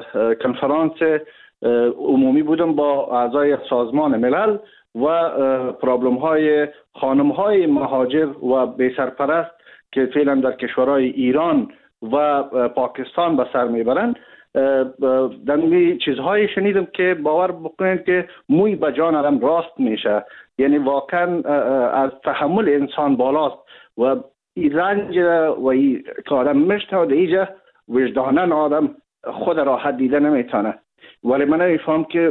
کنفرانس عمومی بودم با اعضای سازمان ملل و پرابلم های خانم های مهاجر و بی سرپرست که فعلا در کشورهای ایران و پاکستان به سر میبرند. در این چیزهایی شنیدم که باور بکنید که موی به جان آدم راست میشه. یعنی واقعا از تحمل انسان بالاست و این رنج و این که آدم میشنه و دیگه وجدانن آدم خود راحت دیده نمیتونه. ولی من نمیفهم که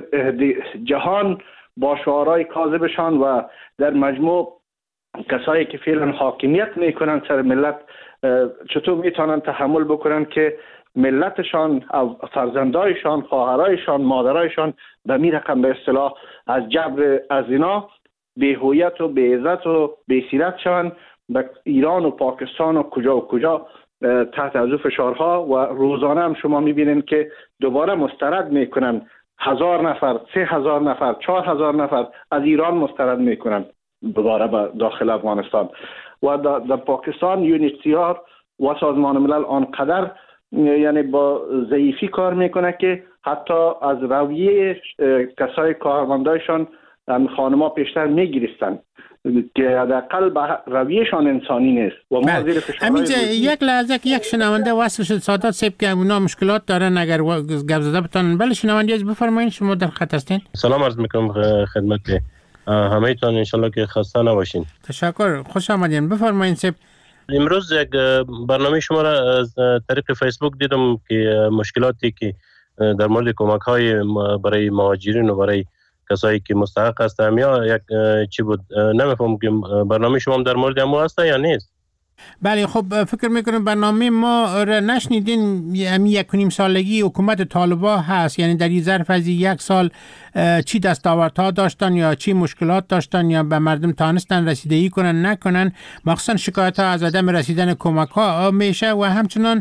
جهان با شعارهای کاذبشان و در مجموع کسایی که فعلا حاکمیت میکنن سر ملت چطور میتونن تحمل بکنن که ملتشان، فرزندایشان، خواهرایشان، مادرایشان به می رقم به اصطلاح از جبر از اینا به هویت و به عزت و به سیرت شوند به ایران و پاکستان و کجا و کجا تحت از فشارها. و روزانه هم شما میبینید که دوباره مسترد میکنن هزار نفر، سه هزار نفر، چهار هزار نفر از ایران مسترد میکنن دوباره به داخل افغانستان. و در پاکستان یونیسی‌ها و سازمان ملل آنقدر یعنی با ضعیفی کار میکنه که حتی از رویه کسای کارمندایشان خانما پیشتر میگیرستن که حداقل به رویهشان انسانی نیست و ما زیر فشار. یک لحظه که یک شنونده وصل شد سادات صاحب که اونا مشکلات دارن، اگر گپ زده بتونن. بله شنونده از بفرمایید، شما در خط هستین. سلام عرض میکنم خدمت همه تان، انشالله که خسته نباشین. تشکر، خوش آمدین. بفرمایید صاحب. امروز یک برنامه شما را از طریق فیسبوک دیدم که مشکلاتی که در مورد کمک های برای مهاجرین و برای کسایی که مستحق هستند یا یک چی بود، نمیفهم که برنامه شما در مورد همو هسته یا نیست. بله خب فکر میکنم برنامه ما را نشنیدین. یعنی یک و نیم سالگی حکومت طالبان هست، یعنی در این ظرف از یک سال چی دستاوردها داشتن یا چی مشکلات داشتن یا به مردم تانستن رسیدگی کنن نکنن. مخصوصا شکایت ها از عدم رسیدن کمک ها میشه و همچنان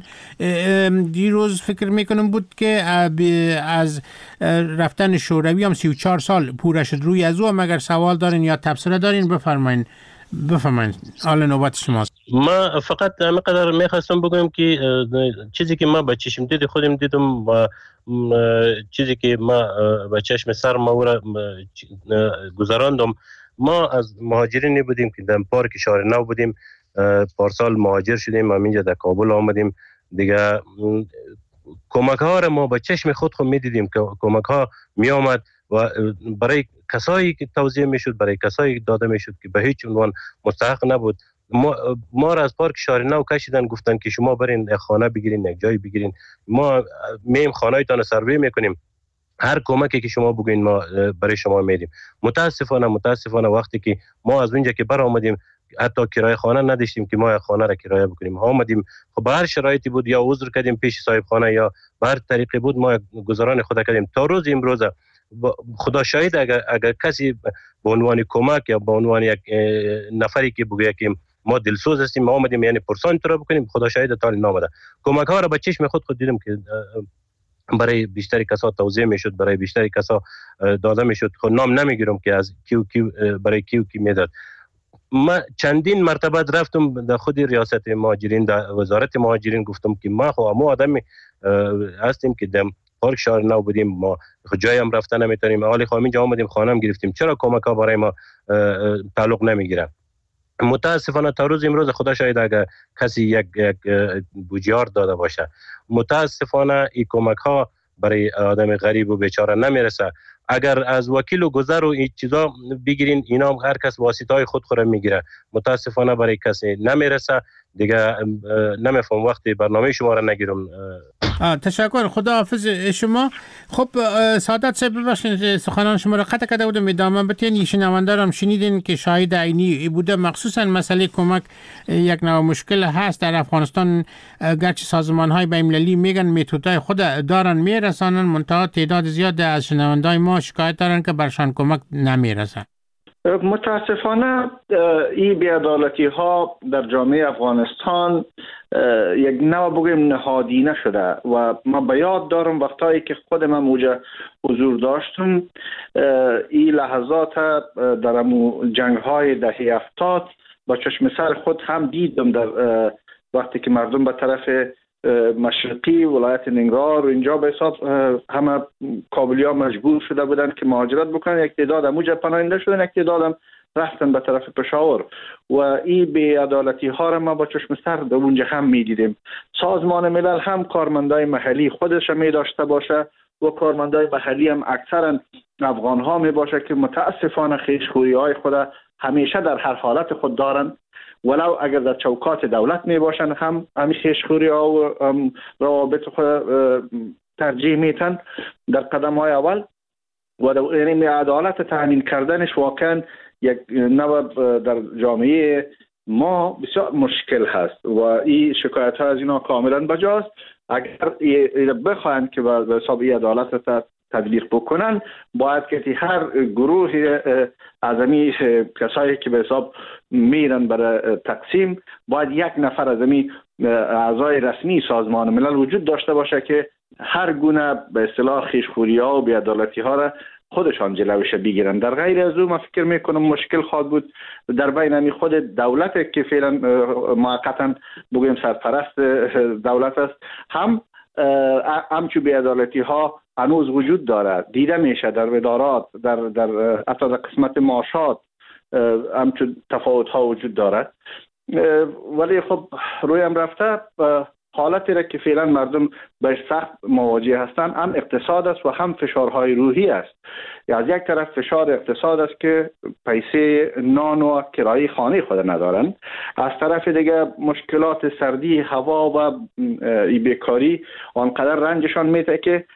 دیروز فکر میکنم بود که از رفتن شوروی هم سی و چهار سال پوره شد روی از او. مگر سوال دارین یا تبصره دارین بفرمایین. بفرمایید، حال نوبت شماست. ما فقط همینقدر میخواستم بگویم که چیزی که ما به چشم دید خودم دیدم و چیزی که ما به چشم سر ما را گذراندم، ما از مهاجرینی بودیم که در پارک شهر نو بودیم، پارسال مهاجر شدیم، ما اینجا در کابل آمدیم دیگه. کمک ها را ما به چشم خود خود می دیدیم که کمک ها می آمد و برای کسایی که توزیع می شد، برای کسایی داده می شد که به هیچ عنوان مستحق نبود. ما, ما را از پارک شهر نو کشیدن، گفتن که شما برین یک خانه بگیرین، یک جای بگیرین، ما میم خانه تان سروی میکنیم، هر کمکی که شما بگوین ما برای شما میدیم. متاسفانه متاسفانه وقتی که ما از اونجا که بر آمدیم حتی کرایه خانه نداشتیم که ما خانه را کرایه بکنیم. آمدیم خب به هر شرایطی بود، یا عذر کردیم پیش صاحب خانه یا به هر طریقی بود ما گزاران خود کردیم. تا روز امروز خدا شاهد اگر, اگر کسی به عنوان کمک یا به عنوان یک نفری که بگه که ما دلسوز هستیم ما آمدیم یعنی پرسان تو را بکنیم، خدا شاهد تا نامده. کمک ها را به چشم خود خود دیدم که برای بیشتری کسا توزیع میشد، برای بیشتری کسا داده میشد. خود نام نمیگیرم که از کیو کیو برای کیو کی میداد. ما چندین مرتبه رفتم در خود ریاست مهاجرین، در وزارت مهاجرین، گفتم که ما خو ما آدمی هستیم که در پارک شهر نو بودیم، ما جایی هم رفتن نمیتونیم، حالی خو اینجا آمدیم خانه هم گرفتیم، چرا کمک ها برای ما تعلق نمیگیره؟ متاسفانه تا روز امروز خدا شاید اگر کسی یک, یک بودجه داده باشه، متاسفانه این کمک ها برای آدم غریب و بیچاره نمیرسه. اگر از وکیل و گذر و این چیزا بگیرین، اینا هم هر کس واسطه‌های خود خود میگیره، متاسفانه برای کسی نمیرسه. دیگه نمیفهم وقتی برنامه شما را نگیرم. تشکر، خدا حافظ شما. خب سعادت صاحب ببخشید سخنان شما را قطع کرده بودم، ادامه بدین. شنونده هم شنیدین که شاهد عینی بوده، مخصوصا مسئله کمک یک نوع مشکل هست در افغانستان. گرچه سازمان های بین المللی میگن میتودهای خود دارن میرسانن، منتها تعداد زیاد از شنوندای ما شکایت دارن که برشان کمک نمیرسن. متاسفانه این بی‌عدالتی ها در جامعه افغانستان یک نوع بگیم نهادینه شده و ما به یاد دارم وقتایی که خودم هم اوجا حضور داشتم، این لحظات در جنگ های دهه هفتاد با چشم سر خود هم دیدم، در وقتی که مردم به طرف مشرقی ولایت ننگرهار و اینجا به حساب همه کابلیا مجبور شده بودن که مهاجرت بکنن. یک تعداد همونجا پناهنده شدن، یک تعداد هم رفتن به طرف پشاور و این بی‌عدالتی ها را ما با چشم سر در اونجا هم میدیدیم. سازمان ملل هم کارمندای محلی خودش می داشته باشه و کارمندای محلی هم اکثرا افغان ها می باشه که متاسفانه خویشخوری های خود همیشه در هر حالت خود دارن، ولو اگر در چوکات دولت می باشن هم همین خویشخوری ها و روابط خود ترجیح میتن در قدم های اول و یعنی عدالت تامین کردنش واقعا یک نوع در جامعه ما بسیار مشکل هست و این شکایت ها از اینا کاملا بجاست. اگر بخواهند که به حساب این عدالت تطبیق بکنن، باید که هر گروه از امی کسایی که به حساب میرن برای تقسیم باید یک نفر از امی اعضای رسمی سازمان ملل وجود داشته باشه که هر گونه به اصطلاح خویشخوری ها و بی‌عدالتی ها را خودشان جلوش بگیرن. در غیر از او من فکر میکنم مشکل خواهد بود در بین امی خود دولت که فعلا موقتا بگویم سرپرست دولت است، هم همچون بی‌عدالتی ها هنوز وجود دارد، دیده میشه در ادارات، در در حتی در قسمت معاشات همچون تفاوت ها وجود دارد. ولی خب روی هم رفته حالتی را که فعلا مردم به سخت مواجه هستند هم اقتصاد است و هم فشارهای روحی است. از یک طرف فشار اقتصاد است که پیسه نان و کرایه خانه خود ندارن، از طرف دیگه مشکلات سردی هوا و بیکاری آنقدر رنجشان میده که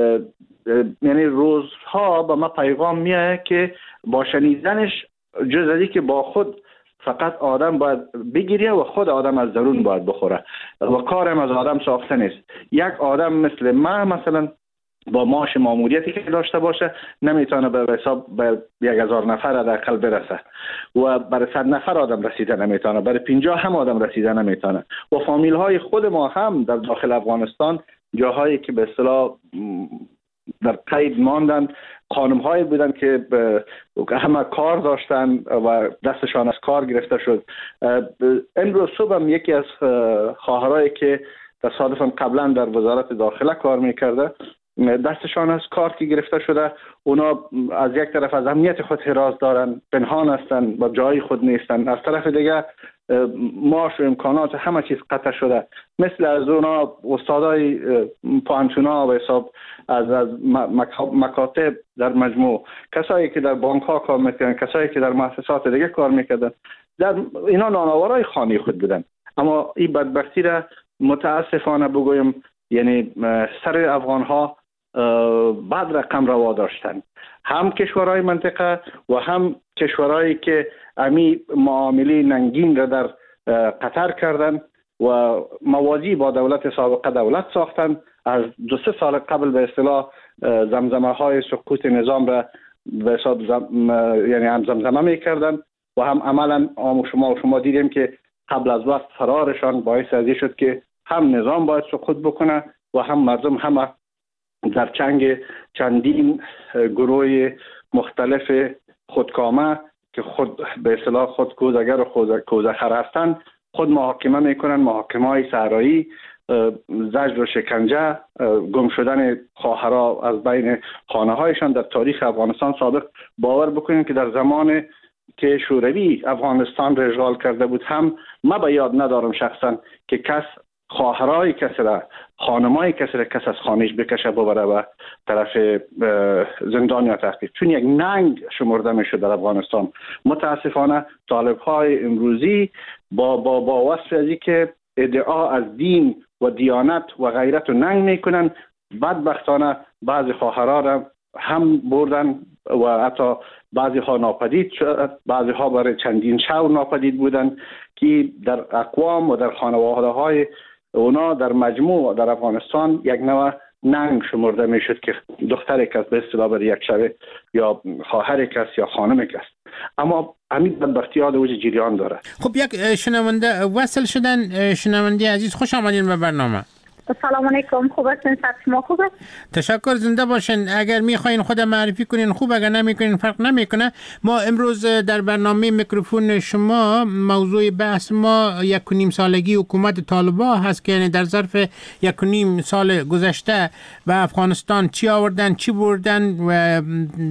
یعنی روزها به ما پیغام میاد که با شنیدنش جز از که با خود فقط آدم باید بگیره و خود آدم از درون باید بخوره و کارم از آدم ساخته نیست. یک آدم مثل ما مثلا با معاش ماموریتی که داشته باشه نمیتونه به حساب به یک هزار نفر حداقل برسه و برای صد نفر آدم رسیده نمیتونه، برای پنجاه هم آدم رسیده نمیتونه. و فامیل های خود ما هم در داخل افغانستان جاهایی که به اصطلاح در قید ماندن. خانم هایی بودن که همه کار داشتن و دستشان از کار گرفته شد. امروز صبح هم یکی از خواهرایی که تصادفاً قبلا در وزارت داخله کار میکرده دستشان از کار که گرفته شده. اونا از یک طرف از امنیت خود حراس دارن، پنهان هستن و جای خود نیستن. از طرف دیگه معاش و امکانات همه چیز قطع شده. مثل از اونا استادای پانچونا و حساب از از مکاتب در مجموع، کسایی که در بانک ها کار میکردن، کسایی که در مؤسسات دیگه کار میکردن، در اینا نانآورای خانه خود بودن. اما این بدبختی را متاسفانه بگویم یعنی سر افغان ها بعد رقم روا داشتن. هم کشورهای منطقه و هم کشورهایی که امی معامله ننگین را در قطر کردن و موازی با دولت سابقه دولت ساختن. از دو سه سال قبل به اصطلاح زمزمه های سقوط نظام را به حساب زم... یعنی هم زمزمه میکردن و هم عملا شما و شما دیدیم که قبل از وقت فرارشان باعث ازی شد که هم نظام باید سقوط بکنه و هم مردم همه در چنگ چندین گروه مختلف خودکامه که خود به اصطلاح خود کوزگر و کوزخر هستند خود محاکمه میکنن. محاکمه های صحرایی، زجر و شکنجه، گم شدن خواهرها از بین خانه هایشان در تاریخ افغانستان سابق. باور بکنید که در زمان که شوروی افغانستان را اشغال کرده بود هم ما به یاد ندارم شخصا که کس خواهرای کسی را، خانمای کسی را کس از خانهش بکشه ببره به طرف زندان یا تحقیق، چون یک ننگ شمرده میشه در افغانستان. متاسفانه طالب های امروزی با با با وصف ازی که ادعا از دین و دیانت و غیرت و ننگ میکنن، بدبختانه بعضی خواهرها را هم بردن و حتی بعضی ها ناپدید شد. بعضی ها برای چندین شب ناپدید بودن که در اقوام و در خانواده های اونا در مجموع در افغانستان یک نوع ننگ شمرده میشد که دختر کس به اصطلاح برای یک شبه یا خواهر کس یا خانم کس. اما همین بدبختی ها دوج جریان داره. خب یک شنونده وصل شدن. شنونده عزیز خوش آمدین به برنامه. سلام علیکم، خوب هستین؟ صحت شما خوبه؟ تشکر، زنده باشین. اگر میخواین خود معرفی کنین خوب، اگر نمیکنین فرق نمیکنه. ما امروز در برنامه میکروفون شما موضوع بحث ما یک و نیم سالگی حکومت طالبان هست که یعنی در ظرف یک و نیم سال گذشته و افغانستان چی آوردن، چی بردن و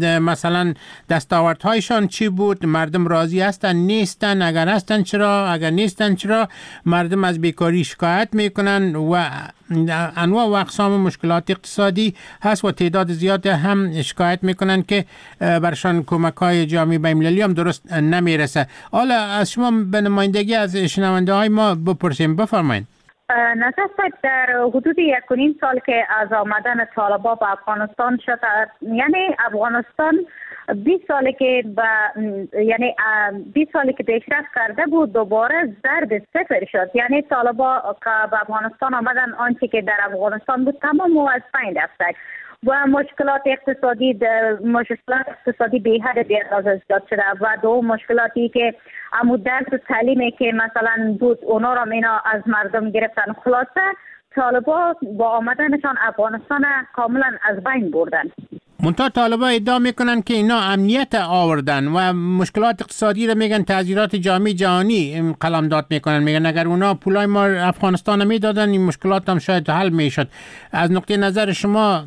مثلا دستاوردهایشان چی بود، مردم راضی هستن نیستن، اگر هستن چرا، اگر نیستن چرا، مردم از بیکاری شکایت میکنن و انواع و اقسام مشکلات اقتصادی هست و تعداد زیاد هم شکایت میکنن که برشان کمک های جامعه بین‌المللی هم درست نمیرسه. حالا از شما به نمایندگی از شنونده های ما بپرسیم، بفرمایید. نظر در حدود یک و نیم سال که از آمدن طالبان به افغانستان شد، یعنی افغانستان بیست سالی که با یعنی بیست سالی که پیشرفت کرده بود دوباره ضرب صفر شد. یعنی طالبان که به افغانستان آمدن آنچه که در افغانستان بود تمام از بین رفت و مشکلات اقتصادی مشکلات اقتصادی به حد بی‌اندازه زیاد شده و دو مشکلاتی که عمود درس و تعلیمی که مثلا بود اونا را اینا از مردم گرفتن. خلاصه طالبان با آمدنشان افغانستان کاملا از بین بردن. منتها طالبان ادعا میکنن که اینا امنیت آوردن و مشکلات اقتصادی رو میگن تعذیرات جامعه جهانی قلمداد میکنن. میگن اگر اونا پولای ما افغانستان میدادن این مشکلات هم شاید حل میشد. از نقطه نظر شما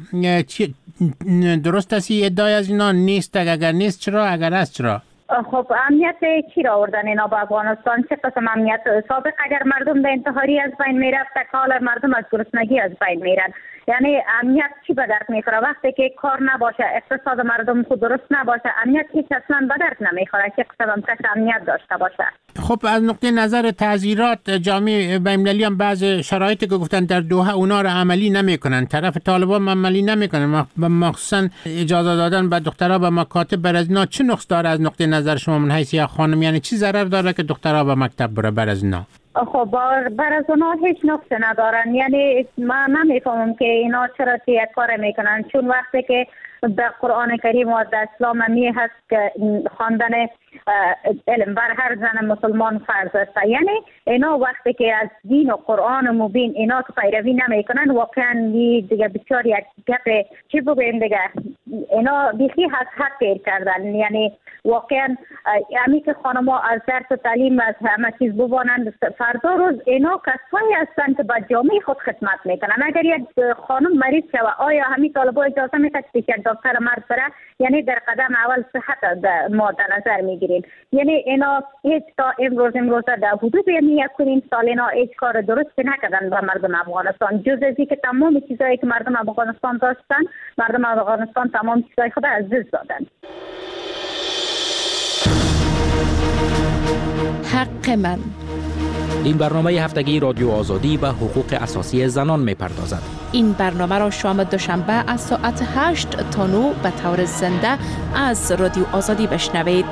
درست است ادعای از اینا نیست؟ اگر نیست چرا؟ اگر است چرا؟ خب امنیت چی را آوردن اینا به افغانستان؟ چه قسم امنیت؟ سابق اگر مردم به انتحاری از بین میرفت، حالا مردم از گرسنگی از بین میرن. یعنی امنیت چی به درد میخوره؟ وقتی که کار نباشه، اقتصاد مردم خود درست نباشه، امنیت هیچ اصلا به درد نمیخوره. چه قسم هم کس امنیت داشته باشه. خب از نقطه نظر تعذیرات جامعه بین‌المللی هم بعض شرایطی که گفتن در دوحه اونا را عملی نمیکنن، طرف طالبان عملی نمیکنن، مخصوصا اجازه دادن به دخترها به مکاتب بر از اینا چه نقص داره از نقطه نظر شما من حیث یک خانم؟ یعنی چی ضرر داره که دخترها به مکتب بره بر از اینا؟ خب بر از اونا هیچ نقصی ندارن. یعنی من نمیفهمم که اینا چرا یک کار میکنن، چون وقتی که در قرآن کریم و در اسلام می هست که خواندن علم بر هر زن مسلمان فرض است. یعنی اینا وقتی که از دین و قرآن مبین اینا که پیروی نمیکنن واقعا دیگه بسیار یک گپ چی بگویم دیگه اینا بیخی از حد پیر کردن. یعنی واقعا امی که خانما از درس و تعلیم از همه چیز ببانند فردا روز اینا کسایی هستند که با جامعه خود خدمت میکنن. اگر یک خانم مریض شود آیا همین طالبا اجازه میده که یک دکتر مرد بره؟ یعنی در قدم اول صحت ما در نظر میگیریم. یعنی اینا هیچ تا امروز امروز در حدود یک کنیم سال اینا هیچ کار درست نکردن به مردم افغانستان، جز از اینکه تمام چیزایی که مردم افغانستان داشتن مردم افغانستان تمام چیزای خود از دست دادن. حق من. این برنامه هفتگی رادیو آزادی به حقوق اساسی زنان می پردازد. این برنامه را شام دوشنبه از ساعت هشت تا نه به طور زنده از رادیو آزادی بشنوید.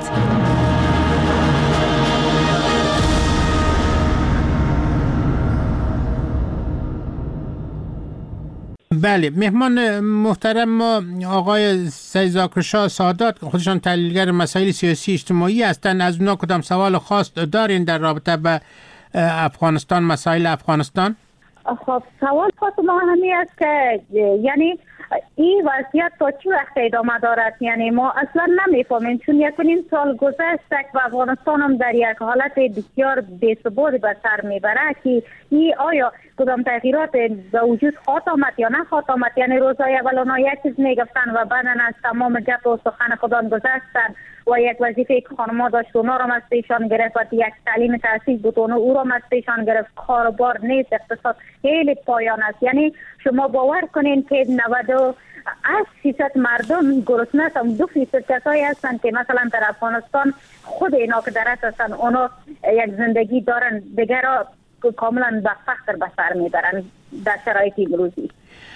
بله، مهمان محترم ما آقای سید ذاکر شاه سادات خودشان تحلیلگر مسائل سیاسی اجتماعی هستند. از اونا کدام سوال خاص دارین در رابطه به افغانستان، مسائل افغانستان؟ خب سوال خاص ما همی است که یعنی این وضعیت تا چی وقت ادامه دارد؟ یعنی ما اصلا نمیفهمیم، چون یک و نیم سال گذشته و افغانستان هم در یک حالت بسیار بی‌ثبات به سر میبره که این آیا کدام تغییرات به وجود خواهد آمد یا نه خواهد آمد. یعنی روزهای اول اونا یک چیز میگفتن و بعدا از تمام گپ و سخن خودان گذشتن و یک وظیفه که خانم‌ها داشت اونا را از پیشان گرفت و یک تعلیم تحصیل بود اونا او را از پیشان گرفت. کاروبار نیست، اقتصاد خیلی پایان است. یعنی شما باور کنین که نود فیصد مردم گرسنه هستند، دو فیصد کسایی هستند که مثلا در افغانستان خود اینا که درست هستند اونا یک زندگی دارن، دیگر را کاملا به فقر به سر میبرن در شرایط امروزی.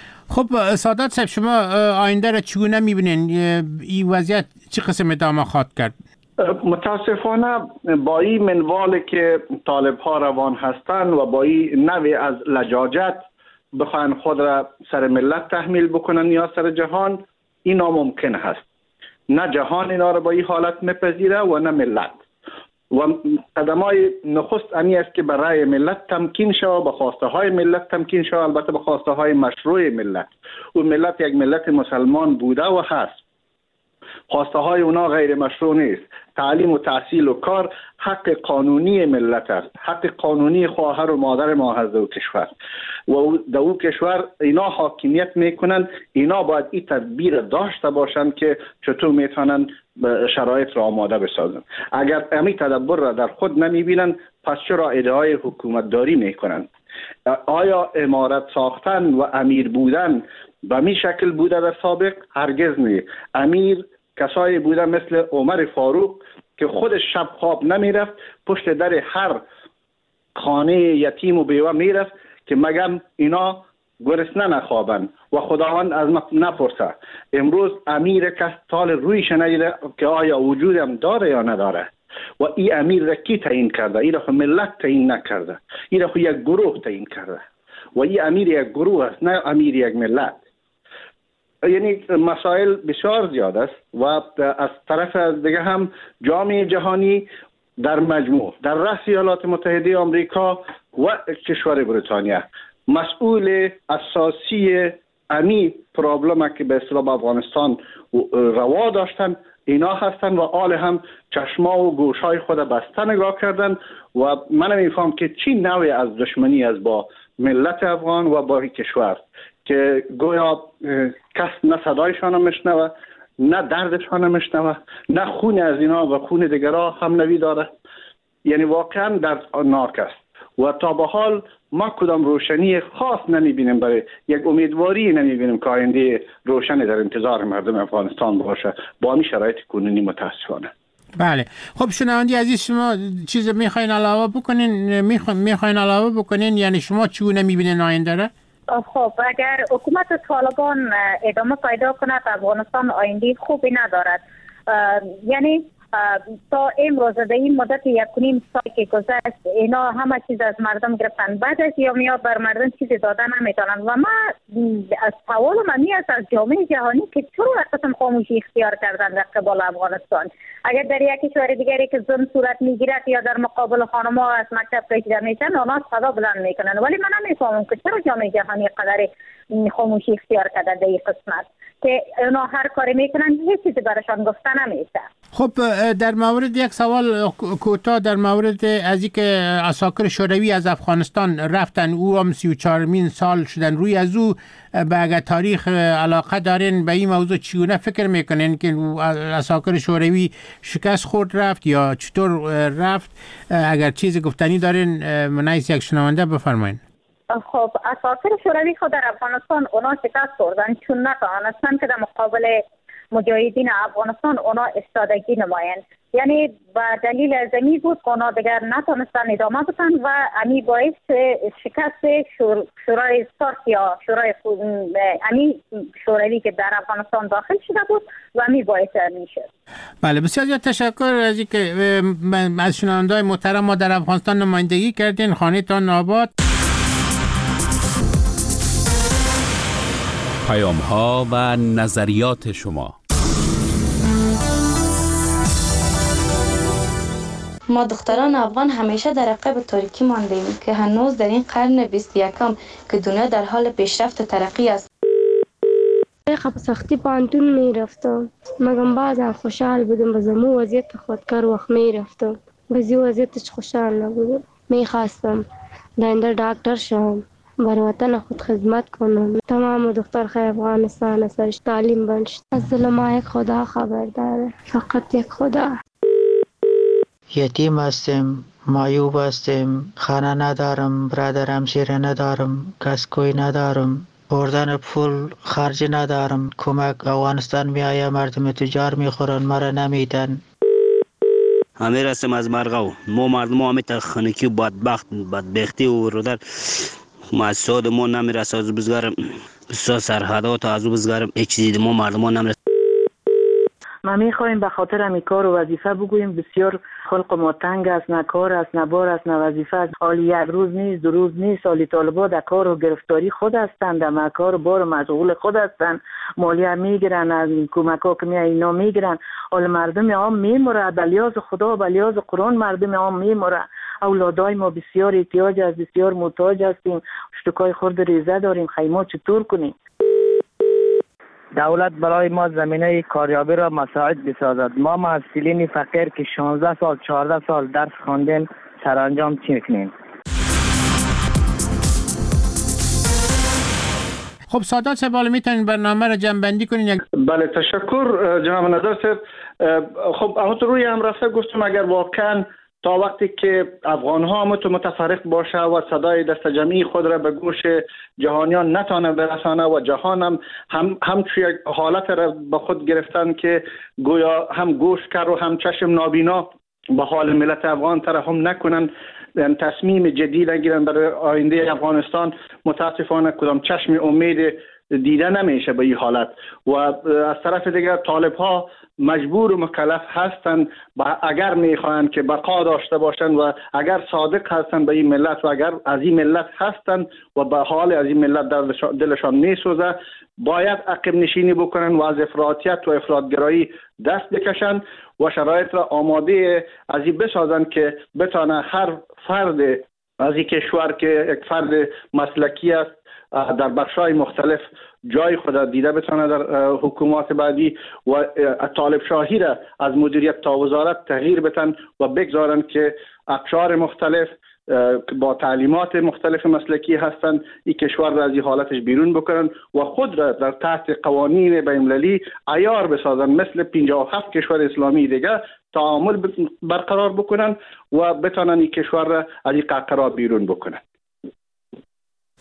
خب سادات صاحب، شما آینده را چگونه میبینین؟ این وضعیت چه قسم ادامه خواهد کرد؟ متاسفانه با این منوالی که طالب ها روان هستند و با این نوع از لجاجت بخواین خود را سر ملت تحمیل بکنن یا سر جهان، این ناممکن هست. نه جهان اینا را با این حالت میپذیره و نه ملت. و قدمای نخست امی است که برای ملت تمکین شود، به خواسته های ملت تمکین شود، البته به خواسته های مشروع ملت. و ملت یک ملت مسلمان بوده و هست. خواسته های اونا غیر مشروع نیست. تعلیم و تحصیل و کار حق قانونی ملت است، حق قانونی خواهر و مادر ما هست در کشور و در او کشور اینا حاکمیت میکنن. اینا باید این تدبیر داشته باشند که چطور میتونن شرایط را آماده بسازن. اگر امی تدبیر را در خود نمیبینن پس چرا ادعای حکومت داری میکنن؟ آیا امارت ساختن و امیر بودن به می شکل بوده در سابق؟ هرگز نی. امیر کسایی بوده مثل عمر فاروق که خودش شب خواب نمیرفت، پشت در هر خانه یتیم و بیوه میرفت که مگم اینا گرسنه نخوابن و خداوند از ما نپرسه. امروز امیر کس تال رویش ندیده که آیا وجودم داره یا نداره. و این امیر را کی تعیین کرده؟ این را ملت تعیین نکرده، این را یک گروه تعیین کرده و این امیر یک گروه است، نه امیر یک ملت. یعنی مسائل بسیار زیاد است و از طرف دیگه هم جامعه جهانی در مجموع در رأس ایالات متحده آمریکا و کشور بریتانیا مسئول اساسی امی پرابلم که به اصطلاح افغانستان روا داشتن اینا هستن و آل هم چشما و گوشای خود بسته نگاه کردن و من نمیفهم که چی نوعی از دشمنی از با ملت افغان و با کشور که گویا کس نه صدایشان میشنوه، نه دردشان میشنوه، نه خون از اینا و خون دیگرها هم نوی داره. یعنی واقعا دردناک است و تا به حال ما کدام روشنی خاص نمیبینیم، برای یک امیدواری نمیبینیم که آینده روشنی در انتظار مردم افغانستان باشه با همین شرایط کنونی متاسفانه. بله. خب شنوندی عزیز، شما چیز میخواین علاوه بکنین؟ میخواین علاوه بکنین؟ یعنی شما چگونه میبینین آینده را؟ خب اگر حکومت طالبان ادامه پیدا کند افغانستان آینده خوبی ندارد. یعنی تا امروز در این مدت یک و نیم سال که گذشت اینا همه چیز از مردم گرفتن، بعد از یومیا بر مردم چیزی دادن نمیتونن و ما از سوال منی است از جامعه جهانی که چرا قسم خاموشی اختیار کردن در قبال افغانستان. اگر در یک کشور دیگری که ظلم صورت میگیرد یا در مقابل خانم‌ها از مکتب کشیده میشن آنها صدا بلند میکنن، ولی من نمیفهمم که چرا جامعه جهانی قدر خاموشی اختیار کرده در این قسمت که اونا هر کاری میکنن هیچ چیزی براشان گفته نمیشه. خب در مورد یک سوال کوتاه در مورد از اینکه عساکر شوروی از افغانستان رفتن، او هم سی و چهارمین سال شدن، روی از او به اگر تاریخ علاقه دارین به این موضوع چگونه فکر میکنین که عساکر شوروی شکست خورد رفت یا چطور رفت؟ اگر چیز گفتنی دارین منعیس یک شنونده بفرمایین. خب عساکر شوروی خود در افغانستان اونا شکست خوردن چون نتوانستن که در مقابل مجاهدین افغانستان اونا استادگی نمایند، یعنی به دلیل زمین بود که اونا دیگر نتونستن ادامه بدن و امی باعث شکست شور، شورای سارک یا شورای امی شوروی که در افغانستان داخل شده بود و امی باعث امی شد. بله بسیار زیاد تشکر از اینکه از شنونده‌های محترم ما در افغانستان نمایندگی کردین. خانه تان آباد. پیام ها و نظریات شما. ما دختران افغان همیشه در عقب تاریکی مانده ایم که هنوز در این قرن بیست و یکم که دنیا در حال پیشرفت و ترقی است. خب سختی پانتون می رفتم مگم بعدم خوشحال بودم به زمو وضعیت خودکار وقت می رفتم بزی وضعیتش خوشحال نبودم. می خواستم داینده دکتر شم، بر وطن خود خدمت کنم. تمام دخترخای افغانستان سرش تعلیم بنشت. از ظلم یک خدا خبر داره، فقط یک خدا. یتیم هستم، معیوب هستم، خانه ندارم، برادرم شیره ندارم، کس کوی ندارم، بردن پول خرج ندارم. کمک افغانستان می آید، مردم تجار می خورن، مرا نمیدن. امیر هستم از مرغاو. ما مردم همه تخنکی و بدبخت بدبختی و رودر مسعود ما نمیرسه از بزرگم بسیار سرحدات از بزرگم هیچ چیزی ما مردم نمیرسه. ما میخوایم به خاطر همی کار و وظیفه بگوییم بسیار خلق ما تنگ است، نه کار است، نه بار است، نه وظیفه است. حالی یک روز نیست، دو روز نیست، حالی طالبا در کار و گرفتاری خود هستند، در کار بار مشغول خود هستند، مالیه میگیرن، از کمک ها که می اینا میگیرن. حال مردم عام میموره، بلیاز خدا بلیاز قرآن مردم عام میموره. اولادای ما بسیار احتیاج است، بسیار محتاج هستیم، اشتکای خورد ریزه داریم، خیمات چطور کنیم؟ دولت برای ما زمینه کاریابی را مساعد بسازد. ما محصلین فقیر که شانزده سال چهارده سال درس خواندیم سرانجام چی کنیم؟ خب سادات صاحب میتونین برنامه را جمع‌بندی کنین؟ بله تشکر جناب نظر صاحب. خب همونطور روی هم رفته گفتم اگر واقعا تا وقتی که افغان ها متفرق باشه و صدای دست جمعی خود را به گوش جهانیان نتانه برسانه و جهان هم هم همچون یک حالت را به خود گرفتن که گویا هم گوش کر و هم چشم نابینا به حال ملت افغان ترحم نکنن، تصمیم جدی نگیرن برای آینده افغانستان، متاسفانه کدام چشم امید دیده نمیشه به این حالت. و از طرف دیگر طالب ها مجبور و مکلف هستند اگر میخواهند که بقا داشته باشند و اگر صادق هستند به این ملت و اگر از این ملت هستند و به حال از این ملت دلشان میسوزه، باید عقب نشینی بکنن و از افراطیت و افراطگرایی دست بکشند و شرایط را آماده از این بسازند که بتانه هر فرد از این کشور که یک فرد مسلکی است در بخش‌های مختلف جای خود دیده بتونه در حکومات بعدی و طالب شاهی را از مدیریت تا وزارت تغییر بدن و بگذارن که اقشار مختلف با تعلیمات مختلف مسلکی هستند این کشور را از این حالتش بیرون بکنن و خود را در تحت قوانین بین‌المللی عیار بسازن، مثل پنجاه و هفت کشور اسلامی دیگه تعامل برقرار بکنن و بتونن این کشور را از این قهقرا بیرون بکنن.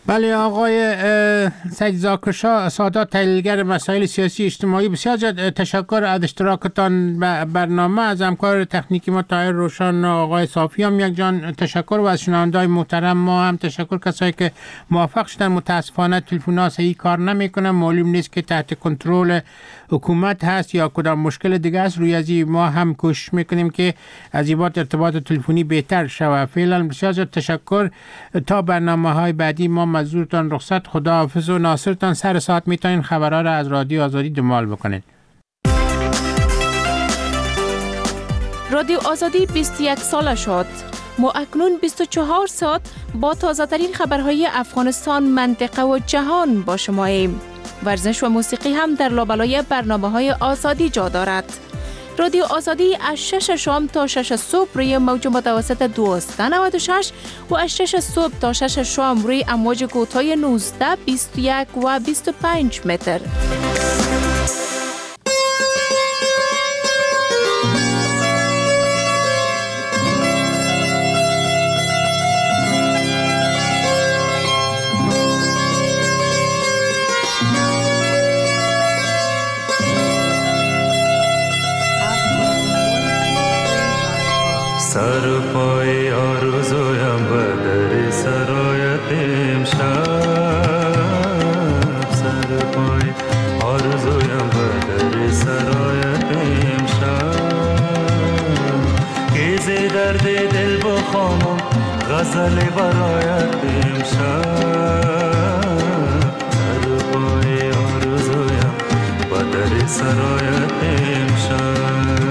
بله آقای سید زاکر شاه سادات تحلیلگر مسائل سیاسی اجتماعی، بسیار زیاد تشکر از اشتراکتان برنامه. از همکار تکنیکی ما طاهر روشن، آقای صافی هم یک جان تشکر و از شنونده‌های محترم ما هم تشکر. کسایی که موافق شدن متاسفانه تلفن‌ها صحیح کار نمیکنه، معلوم نیست که تحت کنترل حکومت هست یا کدام مشکل دیگه است. روی ازی ما هم کوشش میکنیم که از این بات ارتباط تلفنی بهتر شود. فعلا بسیار زیاد تشکر. تا برنامه‌های بعدی ما مزورتان رخصت. خداحافظ و ناصرتان. سر ساعت میتونین خبرها را از رادیو آزادی دنبال بکنید. رادیو آزادی بیست و یک ساله شد. ما اکنون بیست و چهار ساعت با تازه ترین خبرهای افغانستان، منطقه و جهان با شماییم. ورزش و موسیقی هم در لابلای برنامه‌های آزادی جا دارد. رادیو آزادی از شش شام تا شش صبح روی موج متوسط دویست و نود و شش و از شش صبح تا شش شام روی امواج کوتاه نوزده، بیست و یک و بیست و پنج متر. سر پای آرزویم به در سرایت امشب، سر پای آرزویم به در سرایت امشب، گیزی درد دل بخوانم غزل برایت امشب، سر پای آرزویم به در سرایت امشب.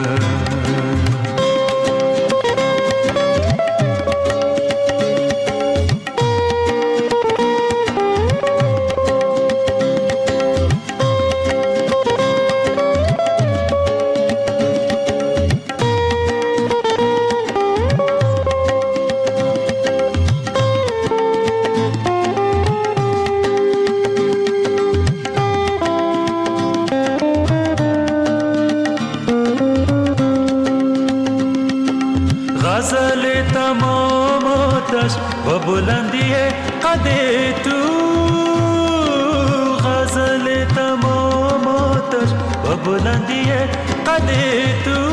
بلندی قد تو غزل تمام آتش و بلندی قد تو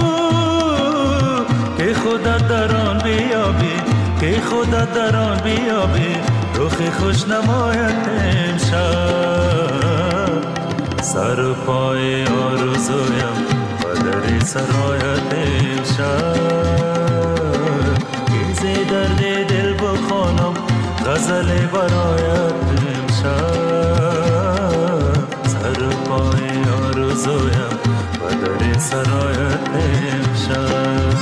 که خدا در آن بیابی، که خدا در آن بیابی رخ خوش نمایت امشب، سر پای آرزویم و در سرایت امشب، گیزی درد دل بخوانم غزل برایت امشب، سر پای آرزویم و در سرایت امشب.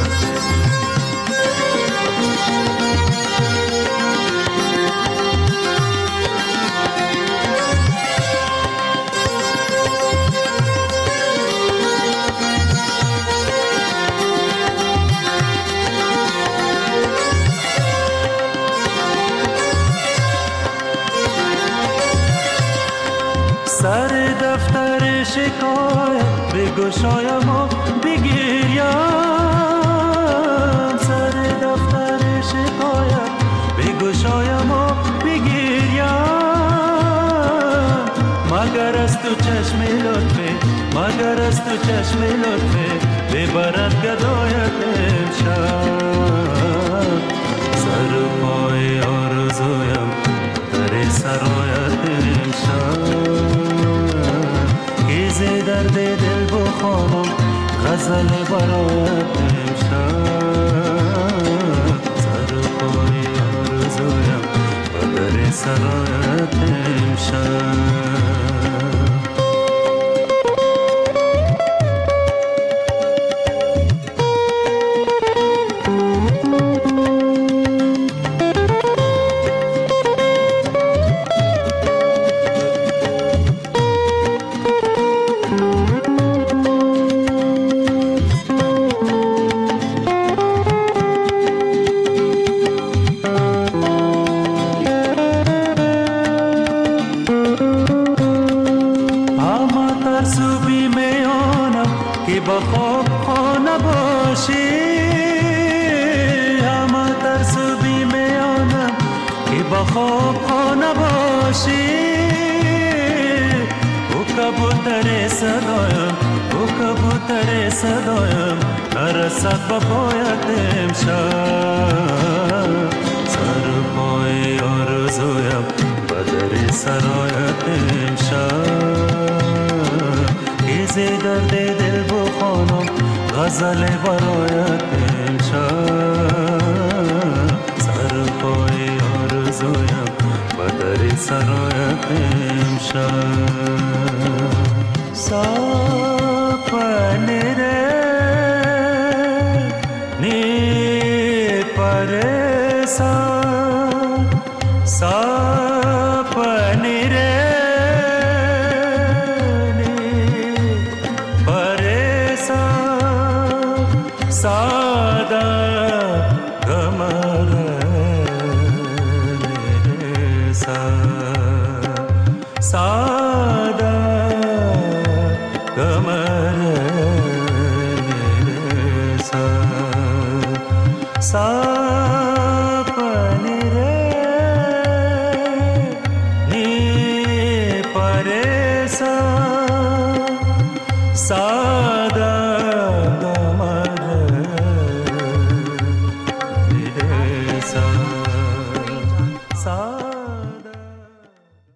سر دفتر شکایت بگشایم و بگیریم، سر دفتر شکایت بگشایم و بگیریم، مگر از تو چشم لطفه، مگر از تو چشم لطفه ببرد گدایت امشب، سر پای آرزویم در سرایت امشب، گیزی درد دل بخوانم غزل برایت امشب، سر پای آرزویم و در سرایت امشب. خواب خانه باشی او کبوتر صدایم او کبوتر صدایم نرسد به پایت امشب سر پای آرزویم بدر سرایت امشب ایزی درد دل بخوانم غزل برایت امشب سر پای آرزویم بدر سرایت امشب سپنه ره نی پرسان سپنه ره نی پرسان سادا گمره سادا گمره سپنه ره نی پرسان